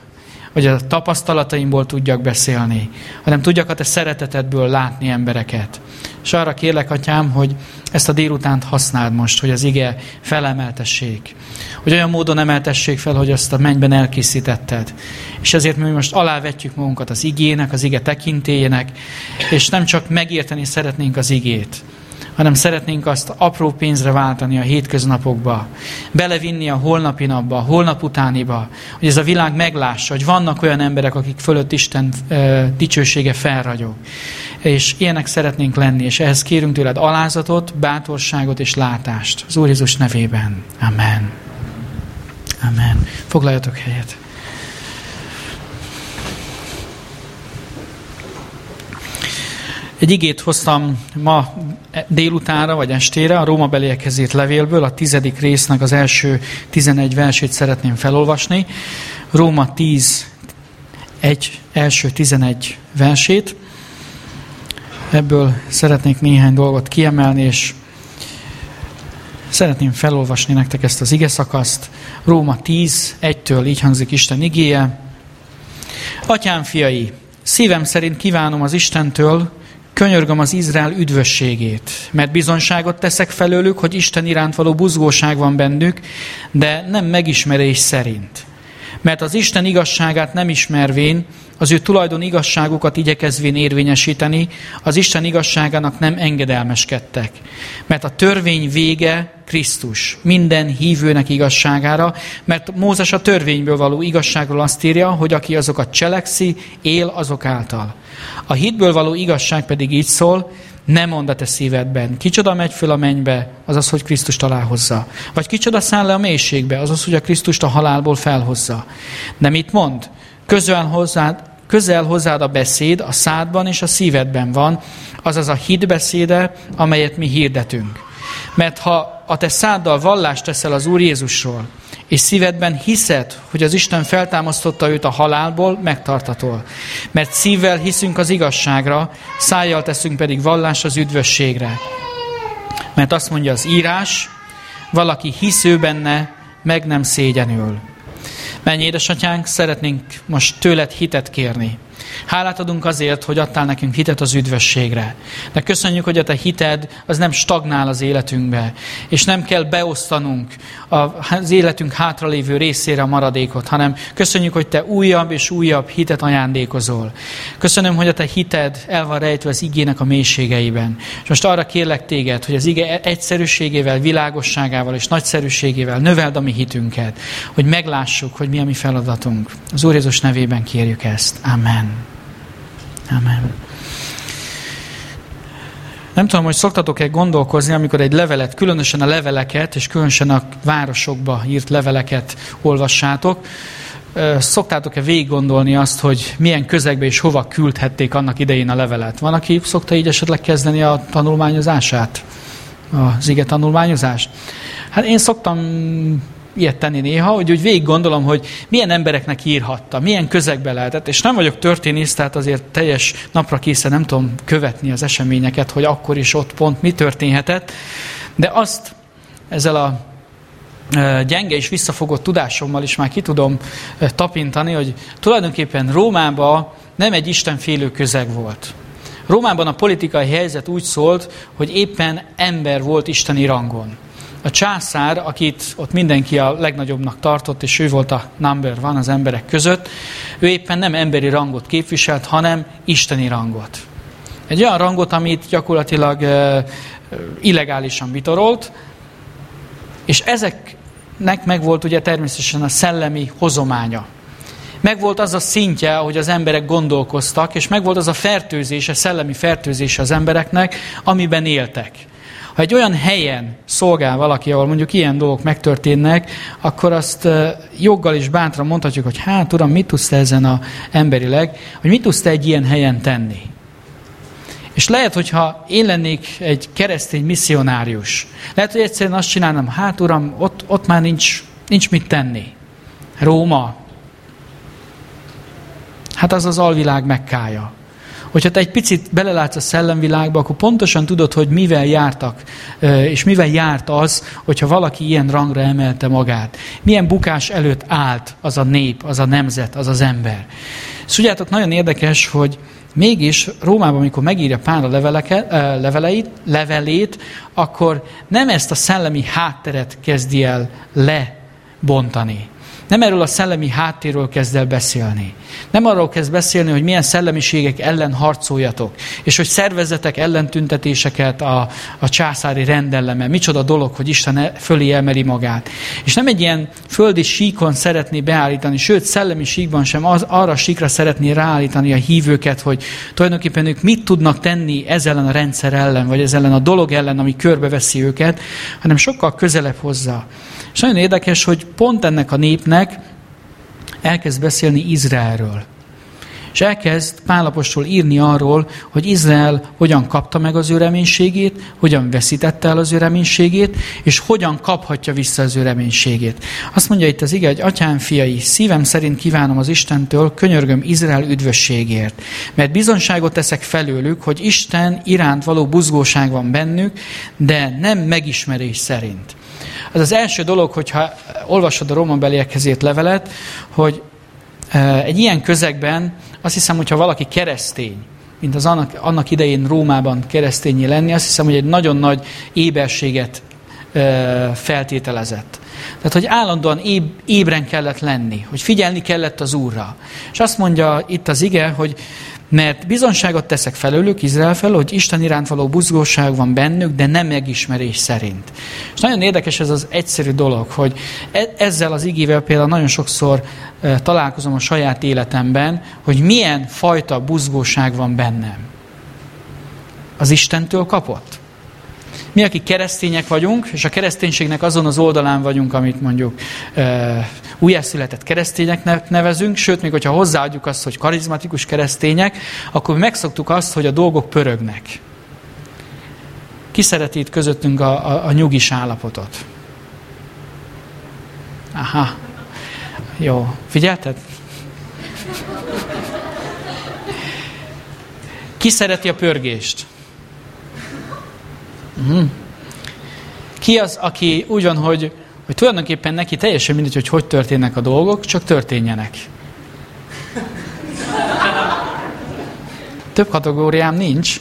vagy a tapasztalataimból tudjak beszélni, hanem tudjak a te szeretetedből látni embereket. És arra kérlek, Atyám, hogy ezt a délutánt használd most, hogy az ige felemeltessék. Hogy olyan módon emeltessék fel, hogy azt a mennyben elkészítetted. És ezért mi most alávetjük magunkat az igének, az ige tekintélyének, és nem csak megérteni szeretnénk az igét, hanem szeretnénk azt apró pénzre váltani a hétköznapokba, belevinni a holnapi napba, a holnap utániba, hogy ez a világ meglássa, hogy vannak olyan emberek, akik fölött Isten dicsősége felragyog. És ilyenek szeretnénk lenni, és ehhez kérünk tőled alázatot, bátorságot és látást. Az Úr Jézus nevében. Amen. Amen. Foglaljatok helyet. Egy igét hoztam ma délutánra, vagy estére, a Rómabeliekhez írt levélből, a 10. résznek az első 11 versét szeretném felolvasni. Róma 10, első 11 versét. Ebből szeretnék néhány dolgot kiemelni, és szeretném felolvasni nektek ezt az igeszakaszt. Róma 10, 1-től így hangzik Isten igéje. Atyám fiai, szívem szerint kívánom az Istentől, könyörgöm az Izrael üdvösségét, mert bizonyságot teszek felőlük, hogy Isten iránt való buzgóság van bennük, de nem megismerés szerint. Mert az Isten igazságát nem ismervén, az ő tulajdon igazságukat igyekezvén érvényesíteni, az Isten igazságának nem engedelmeskedtek. Mert a törvény vége Krisztus, minden hívőnek igazságára, mert Mózes a törvényből való igazságról azt írja, hogy aki azokat cselekszi, él azok által. A hitből való igazság pedig így szól, ne mondd a te szívedben, kicsoda megy föl a mennybe, azaz, hogy Krisztust aláhozza. Vagy kicsoda száll le a mélységbe, azaz, hogy a Krisztust a halálból felhozza. De mit mond? Közel hozzád a beszéd, a szádban és a szívedben van, azaz a hit beszéde, amelyet mi hirdetünk. Mert ha a te száddal vallást teszel az Úr Jézusról, és szívedben hiszed, hogy az Isten feltámasztotta őt a halálból, megtartatol. Mert szívvel hiszünk az igazságra, szájjal teszünk pedig vallást az üdvösségre. Mert azt mondja az írás, valaki hisző benne, meg nem szégyenül. Mennyi édesatyánk, szeretnénk most tőled hitet kérni. Hálát adunk azért, hogy adtál nekünk hitet az üdvösségre. De köszönjük, hogy a te hited az nem stagnál az életünkbe, és nem kell beosztanunk az életünk hátralévő részére a maradékot, hanem köszönjük, hogy te újabb és újabb hitet ajándékozol. Köszönöm, hogy a te hited el van rejtve az igének a mélységeiben. És most arra kérlek téged, hogy az ige egyszerűségével, világosságával és nagyszerűségével növeld a mi hitünket, hogy meglássuk, hogy mi a mi feladatunk. Az Úr Jézus nevében kérjük ezt. Amen. Amen. Nem tudom, hogy szoktatok-e gondolkozni, amikor egy levelet, különösen a leveleket, és különösen a városokba írt leveleket olvassátok, szoktátok-e végig gondolni azt, hogy milyen közegbe és hova küldhették annak idején a levelet? Van, aki szokta így esetleg kezdeni a tanulmányozását? Az ige tanulmányozást? Hát én szoktam ilyet tenni néha, hogy úgy végig gondolom, hogy milyen embereknek írhatta, milyen közegbe lehetett, és nem vagyok történész, tehát azért teljes napra készen nem tudom követni az eseményeket, hogy akkor is ott pont mi történhetett, de azt ezzel a gyenge és visszafogott tudásommal is már ki tudom tapintani, hogy tulajdonképpen Rómában nem egy istenfélő közeg volt. Rómában a politikai helyzet úgy szólt, hogy éppen ember volt isteni rangon. A császár, akit ott mindenki a legnagyobbnak tartott, és ő volt a number one az emberek között, ő éppen nem emberi rangot képviselt, hanem isteni rangot. Egy olyan rangot, amit gyakorlatilag illegálisan vitorolt, és ezeknek megvolt ugye természetesen a szellemi hozománya. Megvolt az a szintje, ahogy az emberek gondolkoztak, és megvolt az a fertőzése, szellemi fertőzése az embereknek, amiben éltek. Ha egy olyan helyen szolgál valaki, ahol mondjuk ilyen dolgok megtörténnek, akkor azt joggal és bátran mondhatjuk, hogy hát uram, mit tudsz te ezen emberileg, hogy mit tudsz te egy ilyen helyen tenni. És lehet, hogyha én lennék egy keresztény misszionárius, lehet, hogy egyszerűen azt csinálnám, hát uram, ott már nincs mit tenni. Róma, hát az az alvilág Mekkája. Hogyha te egy picit belelátsz a szellemvilágba, akkor pontosan tudod, hogy mivel jártak, és mivel járt az, hogyha valaki ilyen rangra emelte magát. Milyen bukás előtt állt az a nép, az a nemzet, az az ember. És tudjátok, nagyon érdekes, hogy mégis Rómában, amikor megírja Pál a levelét, akkor nem ezt a szellemi hátteret kezdi el lebontani. Nem erről a szellemi háttérről kezd el beszélni. Nem arról kezd beszélni, hogy milyen szellemiségek ellen harcoljatok, és hogy szervezetek ellentüntetéseket a császári rendellemmel. Micsoda dolog, hogy Isten fölé emeli magát. És nem egy ilyen földi síkon szeretné beállítani, sőt, szellemi síkban sem arra a síkra szeretné ráállítani a hívőket, hogy tulajdonképpen ők mit tudnak tenni ezzel ellen a rendszer ellen, vagy ezzel ellen a dolog ellen, ami körbeveszi őket, hanem sokkal közelebb hozzá. És nagyon érdekes, hogy pont ennek a népnek elkezd beszélni Izraelről. És elkezd Pál apostol írni arról, hogy Izrael hogyan kapta meg az ő reménységét, hogyan veszítette el az ő reménységét, és hogyan kaphatja vissza az ő reménységét. Azt mondja itt az ige, hogy atyám fiai, szívem szerint kívánom az Istentől, könyörgöm Izrael üdvösségért. Mert bizonyságot teszek felőlük, hogy Isten iránt való buzgóság van bennük, de nem megismerés szerint. Ez az első dolog, hogyha olvasod a rómabeliekhez írt levelet, hogy egy ilyen közegben azt hiszem, hogyha valaki keresztény, mint az annak idején Rómában keresztényé lenni, azt hiszem, hogy egy nagyon nagy éberséget feltételezett. Tehát, hogy állandóan ébren kellett lenni, hogy figyelni kellett az Úrra. És azt mondja itt az ige, hogy mert bizonyságot teszek felőlük, Izrael felől, hogy Isten iránt való buzgóság van bennük, de nem megismerés szerint. És nagyon érdekes ez az egyszerű dolog, hogy ezzel az igével például nagyon sokszor találkozom a saját életemben, hogy milyen fajta buzgóság van bennem. Az Istentől kapott. Mi, akik keresztények vagyunk, és a kereszténységnek azon az oldalán vagyunk, amit mondjuk újjászületett keresztényeknek nevezünk, sőt, még hogyha hozzáadjuk azt, hogy karizmatikus keresztények, akkor megszoktuk azt, hogy a dolgok pörögnek. Ki szereti itt közöttünk a nyugis állapotot? Aha. Jó. Figyelted? Ki szereti a pörgést? Ki az, aki úgy van, hogy tulajdonképpen neki teljesen mindegy, hogy történnek a dolgok, csak történjenek. Több kategóriám nincs.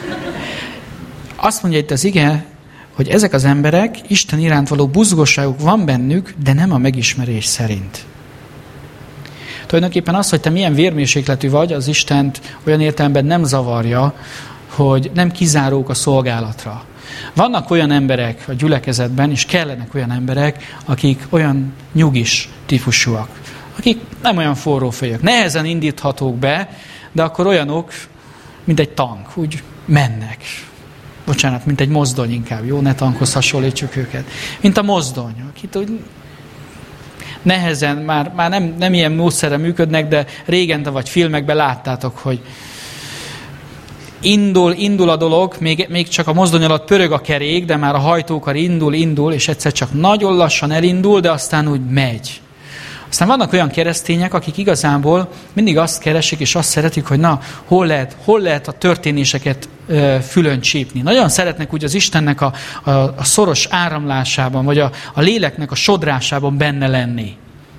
Azt mondja itt az ige, hogy ezek az emberek, Isten iránt való buzgóságuk van bennük, de nem a megismerés szerint. Tulajdonképpen az, hogy te milyen vérmérsékletű vagy, az Istent olyan értelemben nem zavarja, hogy nem kizárók a szolgálatra. Vannak olyan emberek a gyülekezetben, és kellenek olyan emberek, akik olyan nyugis típusúak, akik nem olyan forrófejek. Nehezen indíthatók be, de akkor olyanok, mint egy tank, úgy mennek. Bocsánat, mint egy mozdony inkább, jó? Ne tankhoz hasonlítsuk őket. Mint a mozdony, akit úgy nehezen, már nem ilyen módszerrel működnek, de régen vagy filmekben láttátok, hogy indul a dolog, még csak a mozdony alatt pörög a kerék, de már a hajtókar indul, és egyszer csak nagyon lassan elindul, de aztán úgy megy. Aztán vannak olyan keresztények, akik igazából mindig azt keresik, és azt szeretik, hogy na, hol lehet a történéseket fülön csípni. Nagyon szeretnek úgy az Istennek a szoros áramlásában, vagy a léleknek a sodrásában benne lenni.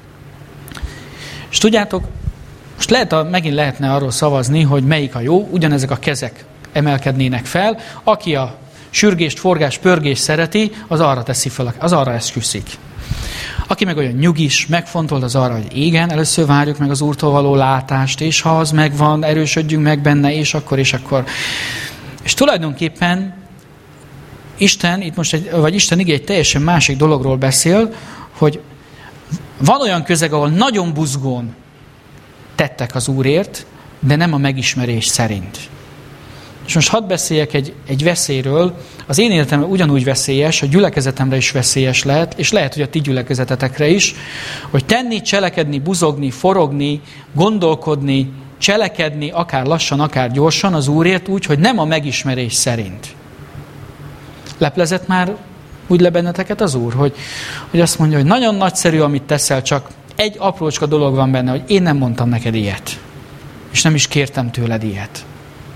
És tudjátok, most megint lehetne arról szavazni, hogy melyik a jó, ugyanezek a kezek emelkednének fel. Aki a sürgést, forgást, pörgést szereti, az arra teszi fel, az arra esküszik. Aki meg olyan nyugis, megfontolt, az arra, hogy igen, először várjuk meg az Úrtól való látást, és ha az megvan, erősödjünk meg benne, és akkor. És tulajdonképpen Isten, Isten igé egy teljesen másik dologról beszél, hogy van olyan közeg, ahol nagyon buzgón tettek az Úrért, de nem a megismerés szerint. És most hadd beszéljek egy veszélyről. Az én életemben ugyanúgy veszélyes, a gyülekezetemre is veszélyes lehet, és lehet, hogy a ti gyülekezetetekre is, hogy tenni, cselekedni, buzogni, forogni, gondolkodni, cselekedni, akár lassan, akár gyorsan az Úrért úgy, hogy nem a megismerés szerint. Leplezett már úgy le benneteket az Úr, hogy azt mondja, hogy nagyon nagyszerű, amit teszel, csak egy aprócska dolog van benne, hogy én nem mondtam neked ilyet. És nem is kértem tőled ilyet.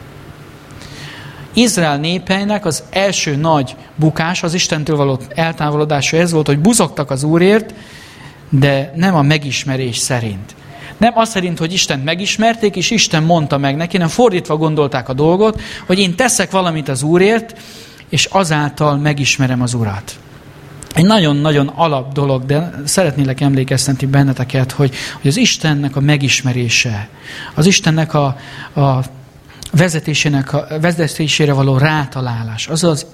Izrael népeinek az első nagy bukás, az Istentől való eltávolodása ez volt, hogy buzogtak az Úrért, de nem a megismerés szerint. Nem az szerint, hogy Istent megismerték, és Isten mondta meg neki, hanem fordítva gondolták a dolgot, hogy én teszek valamit az Úrért, és azáltal megismerem az Urat. Egy nagyon-nagyon alap dolog, de szeretnélek emlékeztetni benneteket, hogy az Istennek a megismerése, az Istennek a vezetésére való rátalálás,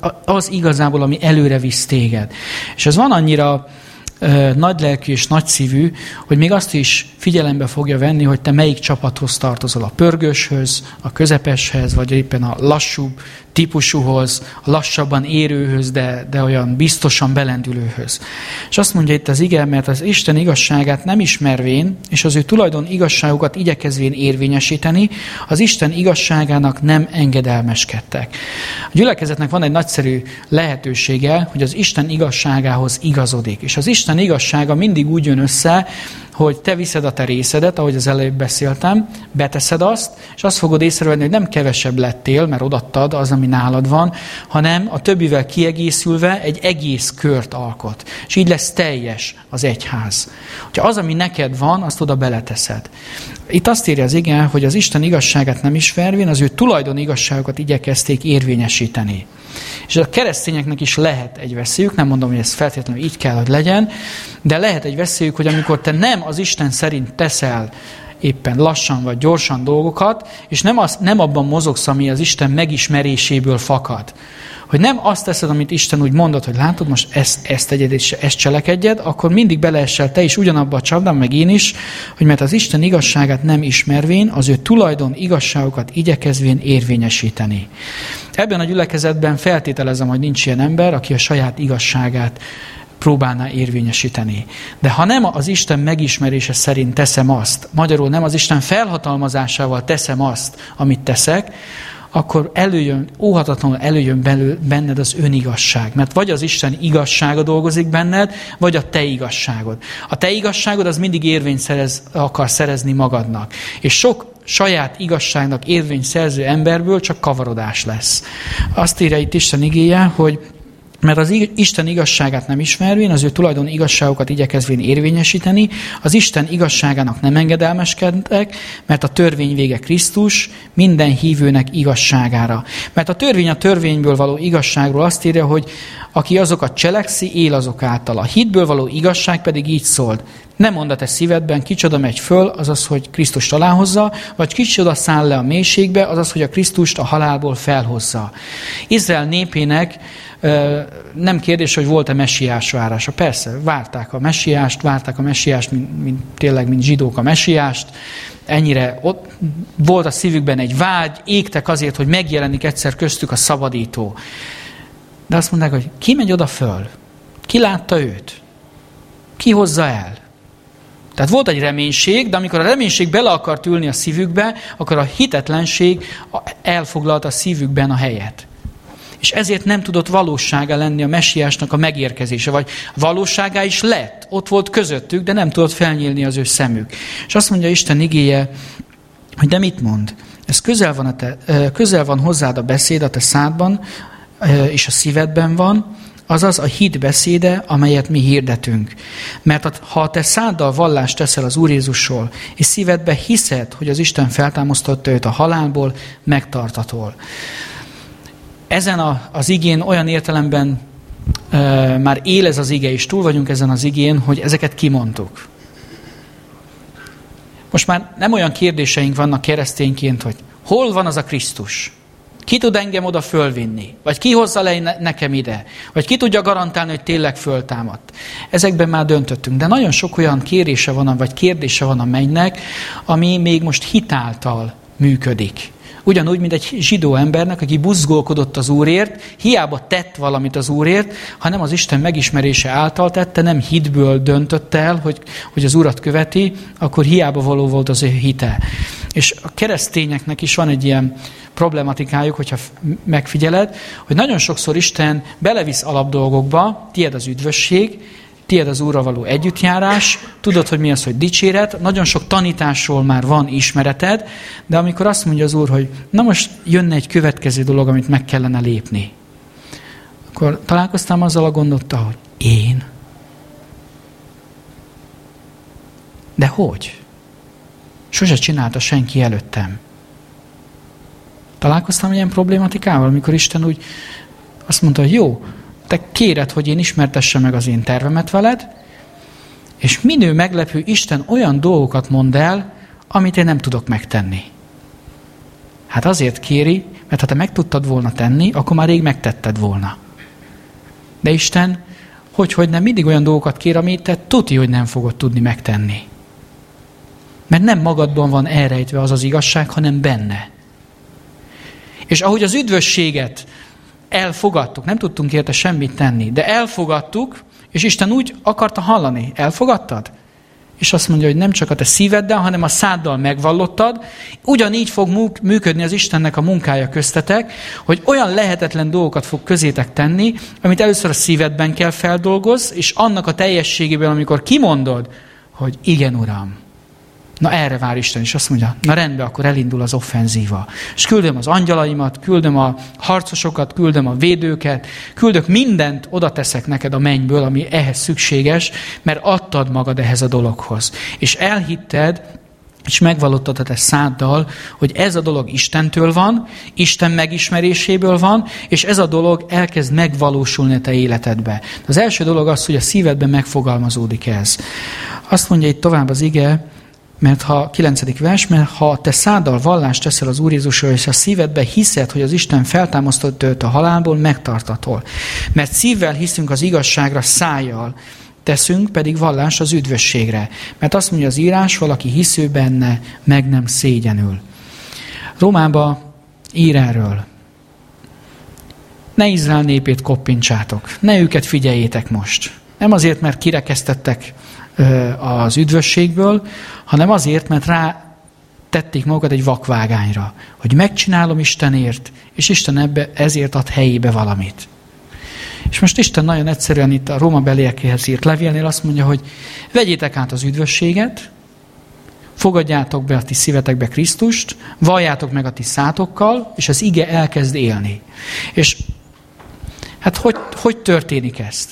az igazából, ami előre visz téged. És ez van annyira nagylelkű és nagyszívű, hogy még azt is figyelembe fogja venni, hogy te melyik csapathoz tartozol, a pörgőshöz, a közepeshez, vagy éppen a lassúbb típusúhoz, a lassabban érőhöz, de olyan biztosan belendülőhöz. És azt mondja itt az ige, mert az Isten igazságát nem ismervén, és az ő tulajdon igazságokat igyekezvén érvényesíteni, az Isten igazságának nem engedelmeskedtek. A gyülekezetnek van egy nagyszerű lehetősége, hogy az Isten igazságához igazodik. És az Isten igazsága mindig úgy jön össze, hogy te viszed a te részedet, ahogy az előbb beszéltem, beteszed azt, és azt fogod észrevenni, hogy nem kevesebb lettél, mert odaadtad az, ami nálad van, hanem a többivel kiegészülve egy egész kört alkot. És így lesz teljes az egyház. Hogyha az, ami neked van, azt oda beleteszed. Itt azt írja az ige, hogy az Isten igazságát nem ismervén, az ő tulajdon igazságokat igyekezték érvényesíteni. És a keresztényeknek is lehet egy veszélyük, nem mondom, hogy ez feltétlenül így kell, hogy legyen, de lehet egy veszélyük, hogy amikor te nem az Isten szerint teszel éppen lassan vagy gyorsan dolgokat, és nem abban mozogsz, ami az Isten megismeréséből fakad. Hogy nem azt teszed, amit Isten úgy mondott, hogy látod, most ezt tegyed és ezt cselekedjed, akkor mindig beleesel te is ugyanabba a csapdán, meg én is, hogy mert az Isten igazságát nem ismervén, az ő tulajdon igazságokat igyekezvén érvényesíteni. Ebben a gyülekezetben feltételezem, hogy nincs ilyen ember, aki a saját igazságát próbálná érvényesíteni. De ha nem az Isten megismerése szerint teszem azt, magyarul nem az Isten felhatalmazásával teszem azt, amit teszek, akkor óhatatlanul előjön benned az önigazság. Mert vagy az Isten igazsága dolgozik benned, vagy a te igazságod. A te igazságod az mindig érvényt akar szerezni magadnak. És sok saját igazságnak érvényt szerző emberből csak kavarodás lesz. Azt írja itt Isten igéje, hogy mert az Isten igazságát nem ismervén, az ő tulajdon igazságokat igyekezvén érvényesíteni, az Isten igazságának nem engedelmeskedtek, mert a törvény vége Krisztus minden hívőnek igazságára. Mert a törvény a törvényből való igazságról azt írja, hogy aki azokat cselekszi, él azok által. A hitből való igazság pedig így szól. Nem mondd a te szívedben, kicsoda megy föl, azaz, hogy Krisztust aláhozza, vagy kicsoda száll le a mélységbe, azaz, hogy a Krisztust a halálból felhozza. Izrael népének nem kérdés, hogy volt-e messiás várása. Persze, várták a messiást, mint zsidók a messiást. Ennyire ott volt a szívükben egy vágy, égtek azért, hogy megjelenik egyszer köztük a szabadító. De azt mondták, hogy ki megy oda föl? Ki látta őt? Ki hozza el? Tehát volt egy reménység, de amikor a reménység bele akart ülni a szívükbe, akkor a hitetlenség elfoglalta a szívükben a helyet. És ezért nem tudott valósága lenni a messiásnak a megérkezése, vagy valóságá is lett. Ott volt közöttük, de nem tudott felnyílni az ő szemük. És azt mondja Isten igéje, hogy de mit mond? Ez közel van hozzád a beszéd a te szádban, és a szívedben van, azaz a hit beszéde, amelyet mi hirdetünk. Mert ha te száddal vallást teszel az Úr Jézusról, és szívedbe hiszed, hogy az Isten feltámasztotta őt a halálból, megtartatol. Ezen az igén olyan értelemben már él ez az ige, és túl vagyunk ezen az igén, hogy ezeket kimondtuk. Most már nem olyan kérdéseink vannak keresztényként, hogy hol van az a Krisztus? Ki tud engem oda fölvinni? Vagy ki hozza le nekem ide? Vagy ki tudja garantálni, hogy tényleg föltámadt? Ezekben már döntöttünk. De nagyon sok olyan kérése van, vagy kérdése van a mennynek, ami még most hitáltal működik. Ugyanúgy, mint egy zsidó embernek, aki buzgolkodott az Úrért, hiába tett valamit az Úrért, hanem az Isten megismerése által tette, nem hitből döntött el, hogy az Urat követi, akkor hiába való volt az ő hite. És a keresztényeknek is van egy ilyen problematikájuk, hogyha megfigyeled, hogy nagyon sokszor Isten belevisz alapdolgokba, tiéd az üdvösség, tiéd az Úrral való együttjárás, tudod, hogy mi az, hogy dicséret, nagyon sok tanításról már van ismereted, de amikor azt mondja az Úr, hogy na most jönne egy következő dolog, amit meg kellene lépni, akkor találkoztam azzal a gondottal, hogy én? De hogy? Sose csinálta senki előttem. Találkoztam ilyen problématikával, amikor Isten úgy azt mondta, hogy jó, te kéred, hogy én ismertessem meg az én tervemet veled, és minő meglepő, Isten olyan dolgokat mond el, amit én nem tudok megtenni. Hát azért kéri, mert ha te meg tudtad volna tenni, akkor már rég megtetted volna. De Isten, hogy nem mindig olyan dolgokat kér, amit te tuti, hogy nem fogod tudni megtenni. Mert nem magadban van elrejtve az az igazság, hanem benne. És ahogy az üdvösséget elfogadtuk, nem tudtunk érte semmit tenni, de elfogadtuk, és Isten úgy akarta hallani. Elfogadtad? És azt mondja, hogy nem csak a te szíveddel, hanem a száddal megvallottad. Ugyanígy fog működni az Istennek a munkája köztetek, hogy olyan lehetetlen dolgokat fog közétek tenni, amit először a szívedben kell feldolgoz, és annak a teljességében, amikor kimondod, hogy igen, Uram. Na erre vár Isten, és azt mondja, na rendben, akkor elindul az offenzíva. És küldöm az angyalaimat, küldöm a harcosokat, küldöm a védőket, küldök mindent, oda teszek neked a mennyből, ami ehhez szükséges, mert adtad magad ehhez a dologhoz. És elhitted, és megvallottad a te száddal, hogy ez a dolog Istentől van, Isten megismeréséből van, és ez a dolog elkezd megvalósulni a te életedbe. Az első dolog az, hogy a szívedben megfogalmazódik ez. Azt mondja itt tovább az ige, mert ha 9. vers, mert ha te száddal vallást teszel az Úr Jézusról, és a szívedbe hiszed, hogy az Isten feltámasztott őt a halálból, megtartatol. Mert szívvel hiszünk az igazságra, szájjal teszünk pedig vallás az üdvösségre. Mert azt mondja az írás, valaki hisző benne, meg nem szégyenül. Rómába ír erről. Ne Izrael népét koppintsátok, ne őket figyeljétek most. Nem azért, mert kirekesztettek az üdvösségből, hanem azért, mert rá tették magukat egy vakvágányra, hogy megcsinálom Istenért, és Isten ezért ad helyébe valamit. És most Isten nagyon egyszerűen itt a Róma beliekéhez írt levélnél azt mondja, hogy vegyétek át az üdvösséget, fogadjátok be a ti szívetekbe Krisztust, valljátok meg a ti szátokkal, és az ige elkezd élni. És hát hogy történik ezt?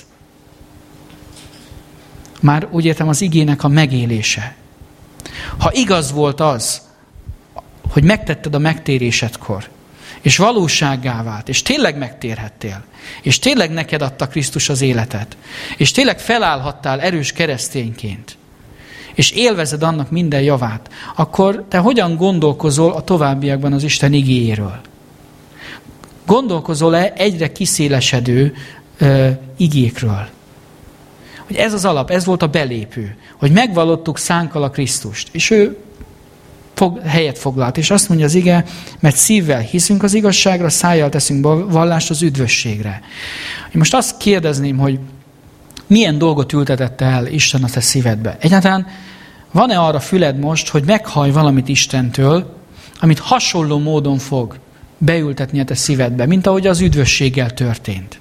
Már úgy értem az igének a megélése. Ha igaz volt az, hogy megtetted a megtérésedkor, és valósággá vált, és tényleg megtérhettél, és tényleg neked adta Krisztus az életet, és tényleg felállhattál erős keresztényként, és élvezed annak minden javát, akkor te hogyan gondolkozol a továbbiakban az Isten igéjéről? Gondolkozol-e egyre kiszélesedő igékről? Hogy ez az alap, ez volt a belépő, hogy megvallottuk szánkkal a Krisztust, és ő helyet foglalt, és azt mondja az ige, mert szívvel hiszünk az igazságra, szájjal teszünk vallást az üdvösségre. Én most azt kérdezném, hogy milyen dolgot ültetette el Isten a te szívedbe? Egyáltalán van-e arra füled most, hogy meghallj valamit Istentől, amit hasonló módon fog beültetni a te szívedbe, mint ahogy az üdvösséggel történt?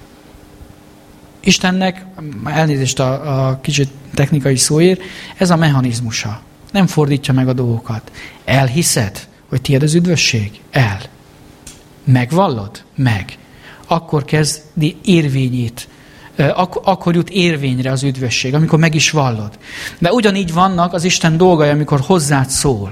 Istennek, elnézést a kicsit technikai szóért, ez a mechanizmusa. Nem fordítja meg a dolgokat. Elhiszed, hogy tiéd az üdvösség? El. Megvallod? Meg. Akkor kezdi érvényét. Akkor jut érvényre az üdvösség, amikor meg is vallod. De ugyanígy vannak az Isten dolgai, amikor hozzád szól.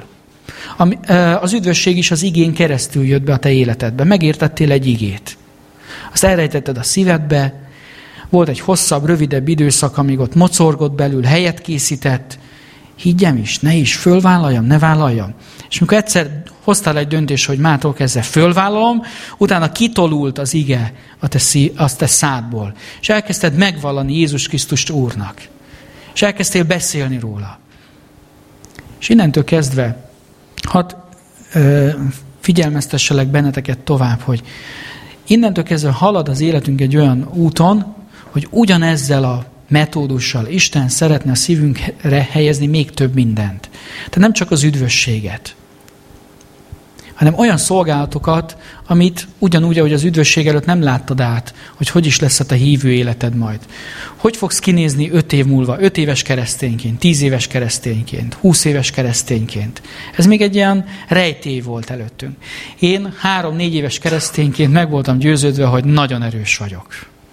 Az üdvösség is az igén keresztül jött be a te életedbe. Megértettél egy igét. Azt elrejtetted a szívedbe, volt egy hosszabb, rövidebb időszak, amíg ott mocorgott belül, helyet készített. Higgyem is, ne is, fölvállaljam, ne vállaljam. És amikor egyszer hoztál egy döntés, hogy mától kezdve fölvállalom, utána kitolult az ige a te szádból. És elkezdted megvallani Jézus Krisztust Úrnak. És elkezdtél beszélni róla. És innentől kezdve, hadd figyelmeztesselek benneteket tovább, hogy innentől kezdve halad az életünk egy olyan úton, hogy ugyanezzel a metódussal Isten szeretne a szívünkre helyezni még több mindent. Tehát nem csak az üdvösséget. hanem olyan szolgálatokat, amit ugyanúgy, ahogy az üdvösség előtt nem láttad át, hogy is lesz a te hívő életed majd. Hogy fogsz kinézni 5 év múlva, 5 éves keresztényként, 10 éves keresztényként, 20 éves keresztényként. Ez még egy ilyen rejtély volt előttünk. Én 3-4 éves keresztényként meg voltam győződve, hogy nagyon erős vagyok.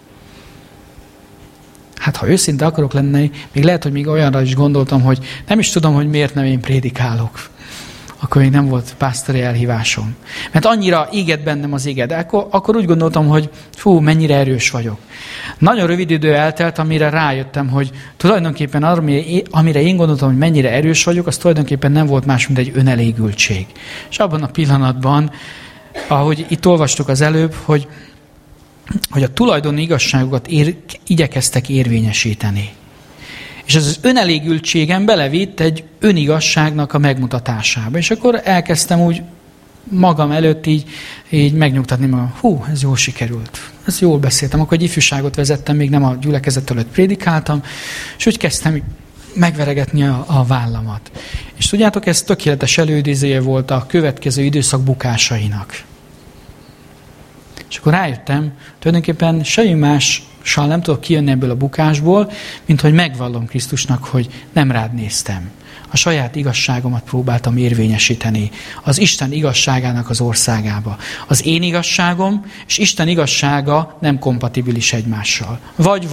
Hát ha őszinte akarok lenni, még lehet, hogy még olyanra is gondoltam, hogy nem is tudom, hogy miért nem én prédikálok. Akkor még nem volt pásztori elhívásom. Mert annyira égett bennem az ige, de akkor úgy gondoltam, hogy mennyire erős vagyok. Nagyon rövid idő eltelt, amire rájöttem, hogy tulajdonképpen amire én gondoltam, hogy mennyire erős vagyok, az tulajdonképpen nem volt más, mint egy önelégültség. És abban a pillanatban, ahogy itt olvastuk az előbb, hogy a tulajdoni igazságokat igyekeztek érvényesíteni. És ez az önelégültségem belevitt egy önigazságnak a megmutatásába. És akkor elkezdtem úgy magam előtt így megnyugtatni magam. Ez jól sikerült. Ez jól beszéltem. Akkor egy ifjúságot vezettem, még nem a gyülekezet előtt prédikáltam, és úgy kezdtem megveregetni a vállamat. És tudjátok, ez tökéletes előidézője volt a következő időszak bukásainak. És akkor rájöttem, tulajdonképpen semmi mással nem tudok kijönni ebből a bukásból, mint hogy megvallom Krisztusnak, hogy nem rád néztem. A saját igazságomat próbáltam érvényesíteni az Isten igazságának az országába. Az én igazságom és Isten igazsága nem kompatibilis egymással. Vagy.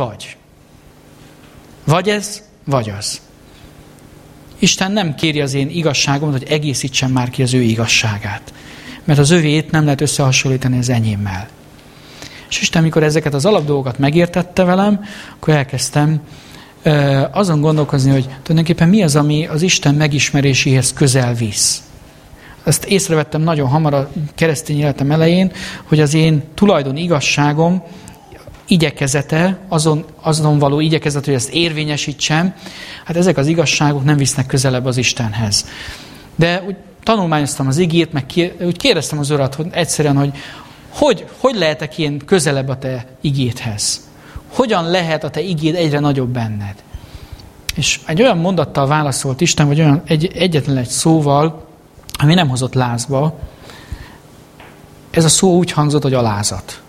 Vagy ez, vagy az. Isten nem kéri az én igazságomat, hogy egészítsen már ki az ő igazságát. Mert az övét nem lehet összehasonlítani az enyémmel. És Isten, amikor ezeket az alapdolgokat megértette velem, akkor elkezdtem azon gondolkozni, hogy tulajdonképpen mi az, ami az Isten megismeréséhez közel visz. Ezt észrevettem nagyon hamar a keresztény életem elején, hogy az én tulajdoni igazságom igyekezete, azon való igyekezet, hogy ezt érvényesítsem, hát ezek az igazságok nem visznek közelebb az Istenhez. De úgy tanulmányoztam az igét, meg úgy kérdeztem az Urat, hogy egyszerűen, hogy lehetek én közelebb a te igédhez? Hogyan lehet a te igéd egyre nagyobb benned? És egy olyan mondattal válaszolt Isten, vagy olyan egyetlen egy szóval, ami nem hozott lázba. Ez a szó úgy hangzott, hogy alázat.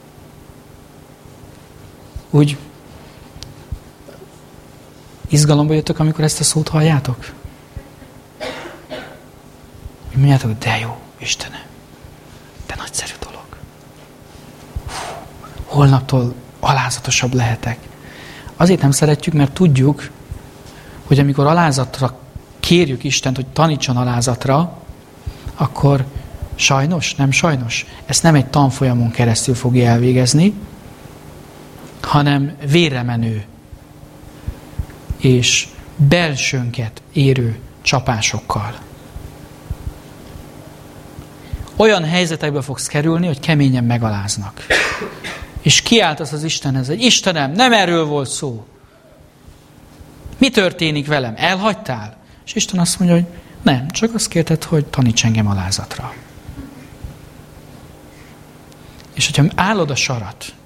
Úgy izgalomba jöttök, amikor ezt a szót halljátok? Úgy mondjátok, de jó, Istenem, de nagyszerű dolog. Holnaptól alázatosabb lehetek. Azért nem szeretjük, mert tudjuk, hogy amikor alázatra kérjük Istent, hogy tanítson alázatra, akkor sajnos, nem sajnos, ezt nem egy tanfolyamon keresztül fogja elvégezni, hanem vérremenő és belsőnket érő csapásokkal. Olyan helyzetekbe fogsz kerülni, hogy keményen megaláznak. És kiáltasz az Istenhez, hogy Istenem, nem erről volt szó. Mi történik velem? Elhagytál? És Isten azt mondja, hogy nem, csak azt kérted, hogy taníts engem alázatra. És hogyha állod a sarat,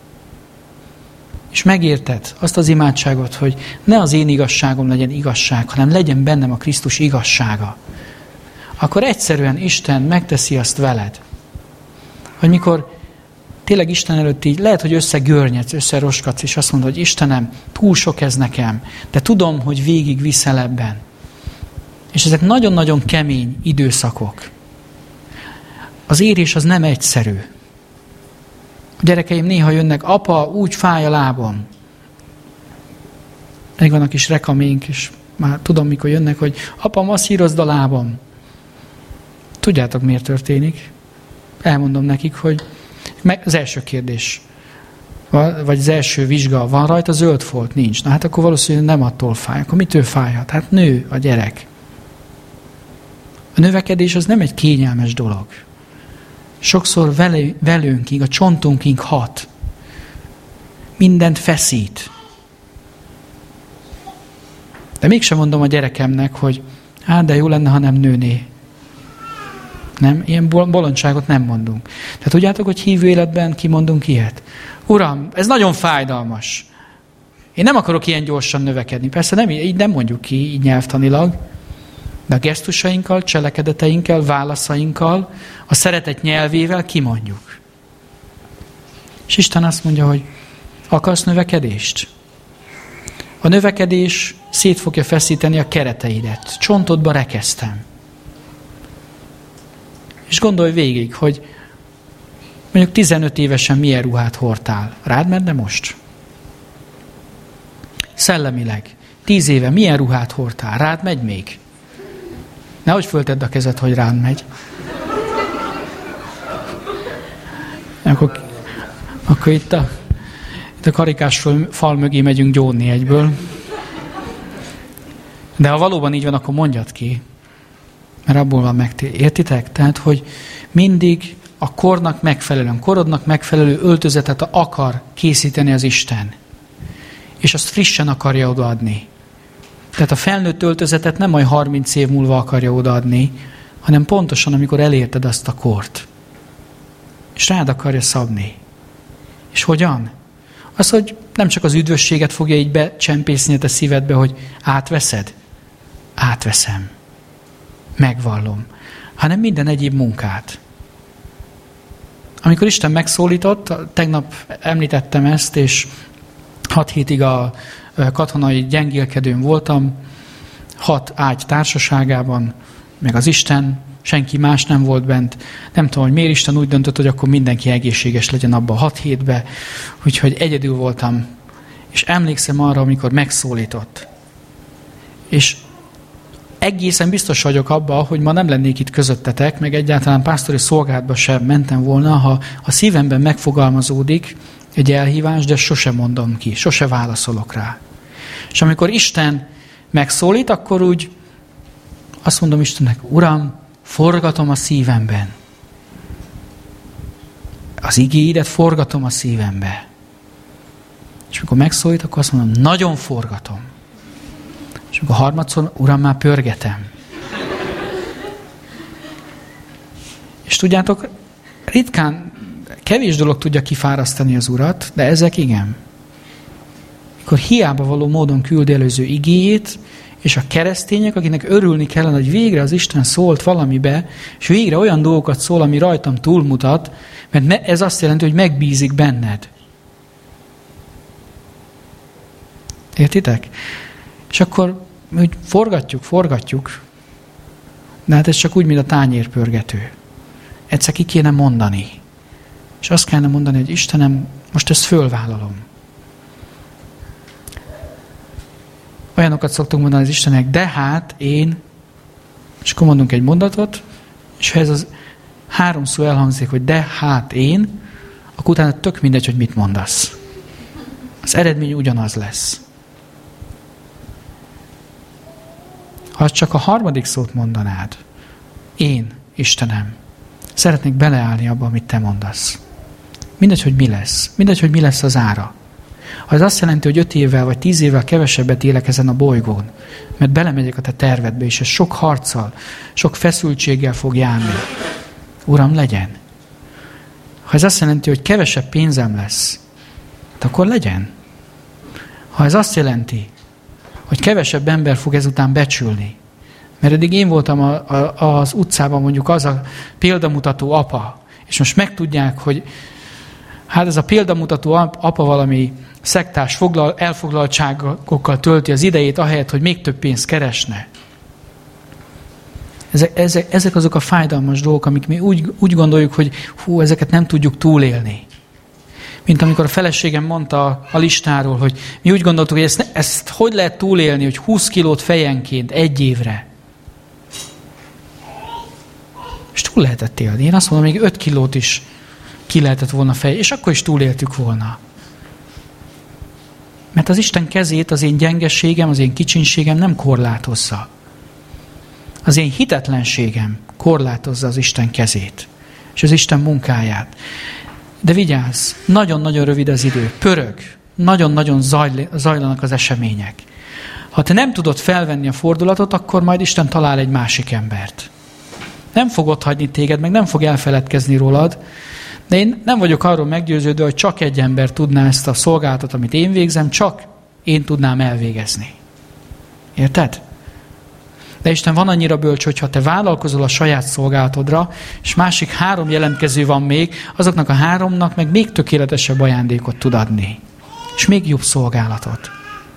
és megérted azt az imádságot, hogy ne az én igazságom legyen igazság, hanem legyen bennem a Krisztus igazsága, akkor egyszerűen Isten megteszi azt veled, hogy mikor tényleg Isten előtt így lehet, hogy összegörnyedsz, összeroskadsz, és azt mondod, hogy Istenem, túl sok ez nekem, de tudom, hogy végig viszel ebben. És ezek nagyon-nagyon kemény időszakok. Az érés az nem egyszerű. A gyerekeim néha jönnek, apa, úgy fáj a lábam. Megvan a kis rekaménk, és már tudom, mikor jönnek, hogy apa, masszírozd a lábam. Tudjátok, miért történik? Elmondom nekik, hogy az első kérdés, vagy az első vizsga, van rajta zöld folt? Nincs. Na hát akkor valószínűleg nem attól fáj. Akkor mitől fájhat? Hát nő a gyerek. A növekedés az nem egy kényelmes dolog. Sokszor velünkig, a csontunkig hat. Mindent feszít. De mégsem mondom a gyerekemnek, hogy hát de jó lenne, ha nem nőné. Nem, ilyen bolondságot nem mondunk. Tehát tudjátok, hogy hívő életben kimondunk ilyet? Uram, ez nagyon fájdalmas. Én nem akarok ilyen gyorsan növekedni. Persze nem, így nem mondjuk ki, így nyelvtanilag. De a gesztusainkkal, cselekedeteinkkel, válaszainkkal, a szeretet nyelvével kimondjuk. És Isten azt mondja, hogy akarsz növekedést? A növekedés szét fogja feszíteni a kereteidet. Csontodba rekesztem. És gondolj végig, hogy mondjuk 15 évesen milyen ruhát hordtál. Rád menne most? Szellemileg. 10 éve milyen ruhát hordtál? Rád megy még? Nehogy föltedd a kezed, hogy rád megy. Akkor itt a karikás fal mögé megyünk gyónni egyből. De ha valóban így van, akkor mondjad ki. Mert abból van értitek? Tehát, hogy mindig a kornak megfelelően, korodnak megfelelő öltözetet akar készíteni az Isten. És azt frissen akarja odaadni. Tehát a felnőtt öltözetet nem majd 30 év múlva akarja odaadni, hanem pontosan, amikor elérted azt a kort. És rád akarja szabni. És hogyan? Az, hogy nem csak az üdvösséget fogja így becsempészni a te szívedbe, hogy átveszed. Átveszem. Megvallom. Hanem minden egyéb munkát. Amikor Isten megszólított, tegnap említettem ezt, és 6 hétig a katonai gyengélkedőn voltam, 6 ágy társaságában, meg az Isten, senki más nem volt bent. Nem tudom, hogy miért Isten úgy döntött, hogy akkor mindenki egészséges legyen abban a 6 hétben, úgyhogy egyedül voltam. És emlékszem arra, amikor megszólított. És egészen biztos vagyok abban, hogy ma nem lennék itt közöttetek, meg egyáltalán pásztori szolgálatba sem mentem volna, ha a szívemben megfogalmazódik egy elhívás, de sose mondom ki, sose válaszolok rá. És amikor Isten megszólít, akkor úgy azt mondom Istennek, Uram, forgatom a szívemben. Az igéidet forgatom a szívembe. És amikor megszólít, akkor azt mondom, nagyon forgatom. És amikor harmadszor, Uram, már pörgetem. És tudjátok, ritkán, kevés dolog tudja kifárasztani az Urat, de ezek igen. Akkor hiába való módon küldi előző igéjét, és a keresztények, akinek örülni kellene, hogy végre az Isten szólt valamibe, és végre olyan dolgokat szól, ami rajtam túlmutat, mert ez azt jelenti, hogy megbízik benned. Értitek? És akkor úgy forgatjuk, de hát ez csak úgy, mint a tányérpörgető. Egyszer ki kéne mondani. És azt kellene mondani, hogy Istenem, most ezt fölvállalom. Olyanokat szoktunk mondani az Istennek, de hát én, és akkor mondunk egy mondatot, és ha ez az 3 szó elhangzik, hogy de hát én, akkor utána tök mindegy, hogy mit mondasz. Az eredmény ugyanaz lesz. Ha csak a 3. szót mondanád, én, Istenem, szeretnék beleállni abba, amit te mondasz. Mindegy, hogy mi lesz. Mindegy, hogy mi lesz az ára. Ha ez azt jelenti, hogy 5 évvel vagy 10 évvel kevesebbet élek ezen a bolygón, mert belemegyek a te tervedbe, és ez sok harccal, sok feszültséggel fog járni. Uram, legyen. Ha ez azt jelenti, hogy kevesebb pénzem lesz, akkor legyen. Ha ez azt jelenti, hogy kevesebb ember fog ezután becsülni, mert eddig én voltam az utcában mondjuk az a példamutató apa, és most megtudják, hogy hát ez a példamutató apa valami szektás elfoglaltságokkal tölti az idejét, ahelyett, hogy még több pénzt keresne. Ezek azok a fájdalmas dolgok, amik mi úgy gondoljuk, hogy ezeket nem tudjuk túlélni. Mint amikor a feleségem mondta a listáról, hogy mi úgy gondoltuk, hogy ezt hogy lehet túlélni, hogy 20 kilót fejenként 1 évre. És túl lehetett élni. Én azt mondom, még 5 kilót is ki lehetett volna és akkor is túléltük volna. Mert az Isten kezét az én gyengeségem, az én kicsinségem nem korlátozza. Az én hitetlenségem korlátozza az Isten kezét, és az Isten munkáját. De vigyázz, nagyon-nagyon rövid az idő, pörög, nagyon-nagyon zajlanak az események. Ha te nem tudod felvenni a fordulatot, akkor majd Isten talál egy másik embert. Nem fog otthagyni téged, meg nem fog elfeledkezni rólad, de én nem vagyok arról meggyőződve, hogy csak egy ember tudná ezt a szolgálatot, amit én végzem, csak én tudnám elvégezni. Érted? De Isten van annyira bölcs, hogyha te vállalkozol a saját szolgálatodra, és másik 3 jelentkező van még, azoknak a 3-nak meg még tökéletesebb ajándékot tud adni. És még jobb szolgálatot.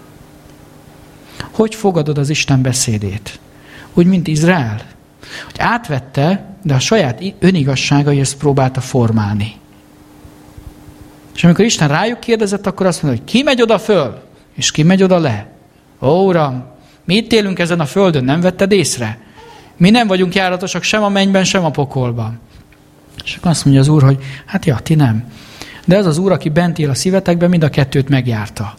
Hogy fogadod az Isten beszédét? Úgy, mint Izrael. Hogy átvette, de a saját önigazságai ezt próbálta formálni. És amikor Isten rájuk kérdezett, akkor azt mondta, hogy ki megy oda föl, és ki megy oda le. Ó, Uram, mi itt élünk ezen a földön, nem vetted észre? Mi nem vagyunk járatosak sem a mennyben, sem a pokolban. És akkor azt mondja az Úr, hogy hát ja, ti nem. De az az Úr, aki bent él a szívetekben, mind a 2 megjárta.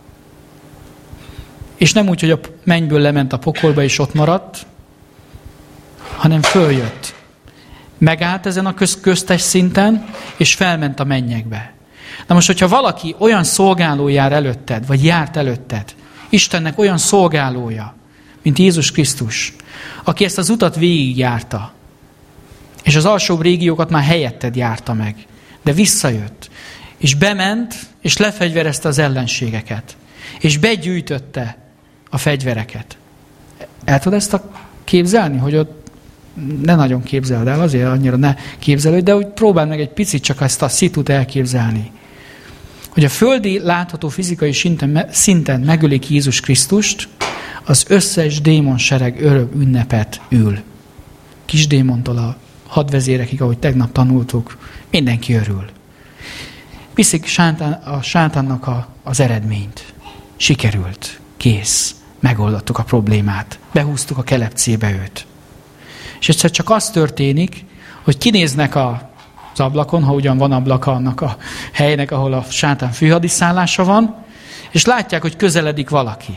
És nem úgy, hogy a mennyből lement a pokolba és ott maradt, hanem följött. Megállt ezen a köztes szinten, és felment a mennyekbe. Na most, hogyha valaki olyan szolgáló jár előtted, vagy járt előtted, Istennek olyan szolgálója, mint Jézus Krisztus, aki ezt az utat végigjárta, és az alsóbb régiókat már helyetted járta meg, de visszajött, és bement, és lefegyverezte az ellenségeket, és begyűjtötte a fegyvereket. El tudod ezt képzelni, hogy ott ne nagyon képzeld el, azért annyira ne képzelődj, de úgy próbáld meg egy picit csak ezt a szitut elképzelni. Hogy a földi látható fizikai szinten megölik Jézus Krisztust, az összes démonsereg örök ünnepet ül. Kis démontól a hadvezérekig, ahogy tegnap tanultuk, mindenki örül. Viszik a sátánnak az eredményt. Sikerült, kész, megoldottuk a problémát, behúztuk a kelepcébe őt. És egyszer csak az történik, hogy kinéznek az ablakon, ha ugyan van ablaka annak a helynek, ahol a sátán főhadiszállása van, és látják, hogy közeledik valaki.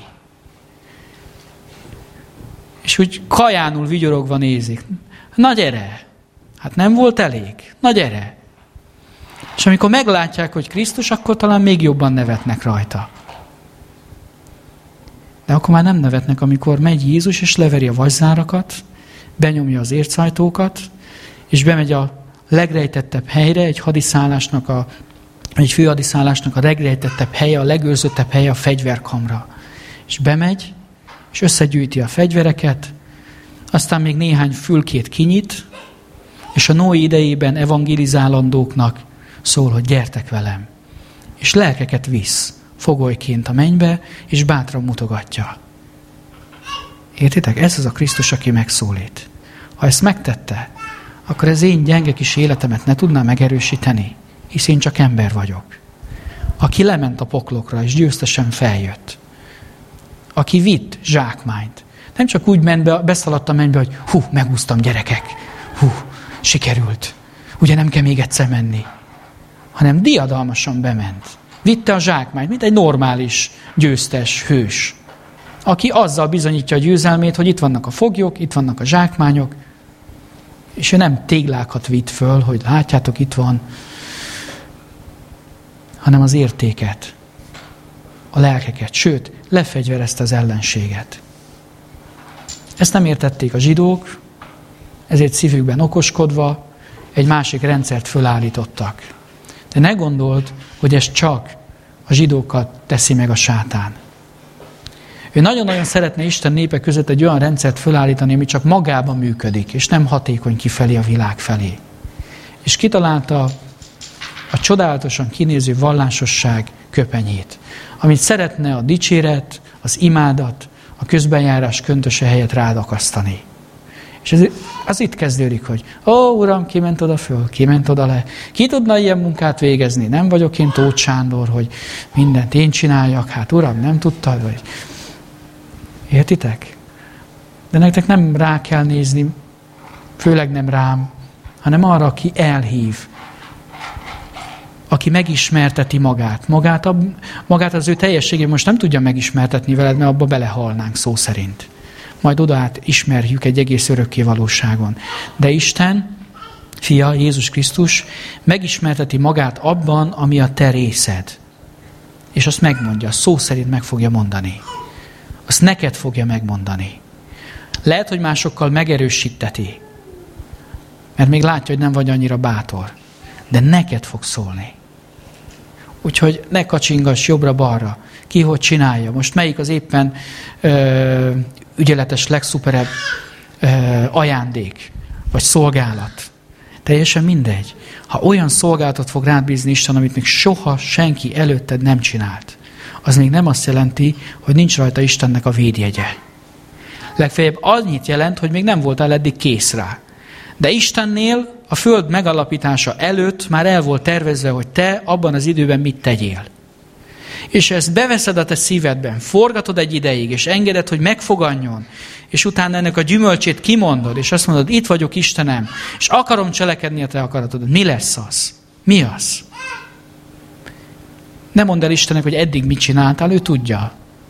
És úgy kajánul, vigyorogva nézik. Na gyere! Hát nem volt elég? Na gyere! És amikor meglátják, hogy Krisztus, akkor talán még jobban nevetnek rajta. De akkor már nem nevetnek, amikor megy Jézus, és leveri a vaszárakat, benyomja az ércajtókat, és bemegy a legrejtettebb helyre, egy főhadiszállásnak a legrejtettebb helye, a legőrzöttebb helye, a fegyverkamra. És bemegy, és összegyűjti a fegyvereket, aztán még néhány fülkét kinyit, és a Noé idejében evangelizálandóknak szól, hogy gyertek velem. És lelkeket visz fogolyként a mennybe, és bátran mutogatja. Értitek? Ez az a Krisztus, aki megszólít. Ha ezt megtette, akkor ez én gyenge kis életemet ne tudná megerősíteni, hisz én csak ember vagyok. Aki lement a poklokra, és győztesen feljött. Aki vitt zsákmányt. Nem csak úgy ment be, beszaladt a mennybe, hogy megúsztam gyerekek, sikerült. Ugye nem kell még egyszer menni. Hanem diadalmasan bement. Vitte a zsákmányt, mint egy normális, győztes hős. Aki azzal bizonyítja a győzelmét, hogy itt vannak a foglyok, itt vannak a zsákmányok, és ő nem téglákat vitt föl, hogy látjátok, itt van, hanem az értéket, a lelkeket, sőt, lefegyverezte az ellenséget. Ezt nem értették a zsidók, ezért szívükben okoskodva egy másik rendszert fölállítottak. De ne gondold, hogy ez csak a zsidókat teszi meg a sátán. Ő nagyon-nagyon szeretne Isten népe között egy olyan rendszert fölállítani, ami csak magában működik, és nem hatékony kifelé a világ felé. És kitalálta a csodálatosan kinéző vallásosság köpenyét, amit szeretne a dicséret, az imádat, a közbenjárás köntöse helyett rád akasztani. És az itt kezdődik, hogy Uram, ki ment oda föl, ki ment oda le. Ki tudna ilyen munkát végezni? Nem vagyok én Tóth Sándor, hogy mindent én csináljak. Hát Uram, nem tudtad? Vagy... Értitek? De nektek nem rá kell nézni, főleg nem rám, hanem arra, aki elhív. Aki megismerteti magát. Magát az ő teljességét most nem tudja megismertetni veled, mert abba belehalnánk szó szerint. Majd oda át ismerjük egy egész örökké valóságon. De Isten, Fia, Jézus Krisztus megismerteti magát abban, ami a te részed. És azt megmondja, szó szerint meg fogja mondani. Azt neked fogja megmondani. Lehet, hogy másokkal megerősíteti, mert még látja, hogy nem vagy annyira bátor. De neked fog szólni. Úgyhogy ne kacsingass jobbra-balra. Ki hogy csinálja. Most melyik az éppen ügyeletes, legszuperebb ajándék, vagy szolgálat. Teljesen mindegy. Ha olyan szolgálatot fog rád bízni Isten, amit még soha senki előtted nem csinált, az még nem azt jelenti, hogy nincs rajta Istennek a védjegye. Legfeljebb annyit jelent, hogy még nem voltál eddig kész rá. De Istennél a föld megalapítása előtt már el volt tervezve, hogy te abban az időben mit tegyél. És ezt beveszed a te szívedben, forgatod egy ideig, és engeded, hogy megfoganjon, és utána ennek a gyümölcsét kimondod, és azt mondod, itt vagyok Istenem, és akarom cselekedni a te akaratod. Mi lesz az? Mi az? Ne mondd el Istennek, hogy eddig mit csináltál, ő tudja.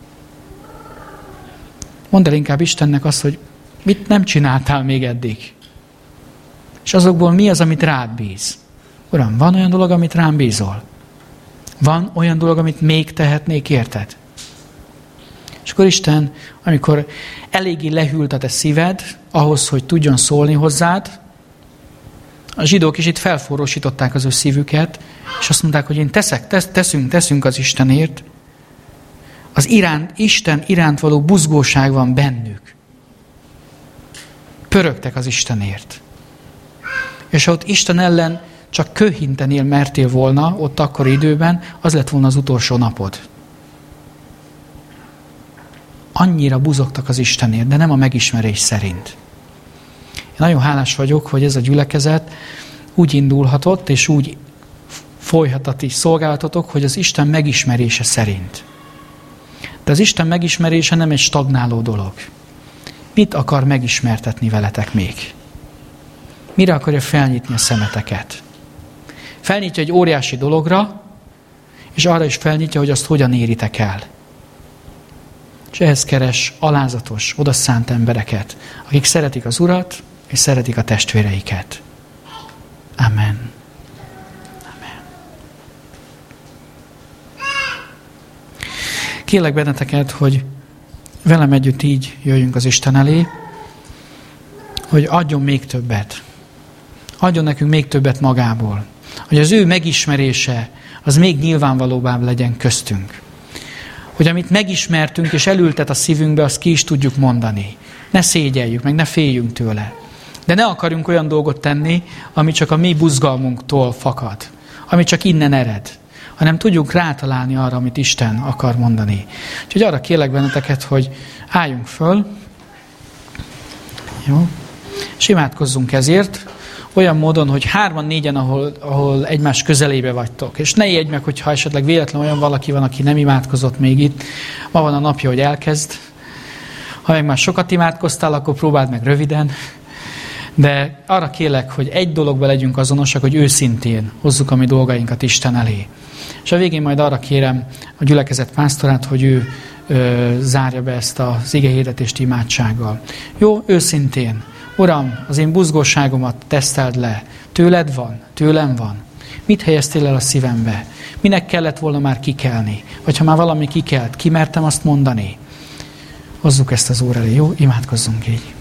Mondd el inkább Istennek azt, hogy mit nem csináltál még eddig. És azokból mi az, amit rád bíz? Uram, van olyan dolog, amit rám bízol? Van olyan dolog, amit még tehetnék, érted? És akkor Isten, amikor eléggé lehűlt a te szíved, ahhoz, hogy tudjon szólni hozzád, a zsidók is itt felforrósították az ő szívüket, és azt mondták, hogy én teszünk az Istenért. Isten iránt való buzgóság van bennük. Pörögtek az Istenért. És ha ott Isten ellen csak kőhintenél mertél volna, ott akkori időben, az lett volna az utolsó napod. Annyira buzogtak az Istenért, de nem a megismerés szerint. Én nagyon hálás vagyok, hogy ez a gyülekezet úgy indulhatott, és úgy folyhat a ti szolgálatotok, hogy az Isten megismerése szerint. De az Isten megismerése nem egy stagnáló dolog. Mit akar megismertetni veletek még? Mire akarja felnyitni a szemeteket? Felnyitja egy óriási dologra, és arra is felnyitja, hogy azt hogyan éritek el. És ehhez keres alázatos, odaszánt embereket, akik szeretik az Urat, és szeretik a testvéreiket. Amen. Amen. Kérlek benneteket, hogy velem együtt így jöjjünk az Isten elé, hogy adjon még többet. Adjon nekünk még többet magából. Hogy az ő megismerése az még nyilvánvalóbbá legyen köztünk. Hogy amit megismertünk és elültet a szívünkbe, azt ki is tudjuk mondani. Ne szégyeljük meg, ne féljünk tőle. De ne akarjunk olyan dolgot tenni, ami csak a mi buzgalmunktól fakad. Ami csak innen ered. Hanem tudjunk rátalálni arra, amit Isten akar mondani. Úgyhogy arra kérlek benneteket, hogy álljunk föl. Jó. És imádkozzunk ezért. Olyan módon, hogy 3-4-en, ahol egymás közelébe vagytok. És ne ijedj meg, hogyha esetleg véletlenül olyan valaki van, aki nem imádkozott még itt. Ma van a napja, hogy elkezd. Ha meg már sokat imádkoztál, akkor próbáld meg röviden. De arra kérlek, hogy egy dologban legyünk azonosak, hogy őszintén hozzuk a mi dolgainkat Isten elé. És a végén majd arra kérem a gyülekezet pásztorát, hogy ő zárja be ezt az igehirdetést imádsággal. Jó, őszintén. Uram, az én buzgóságomat teszteld le. Tőled van, tőlem van. Mit helyeztél el a szívembe? Minek kellett volna már kikelni? Vagy ha már valami kikelt, kimertem azt mondani? Hozzuk ezt az Úr elé, jó? Imádkozzunk így.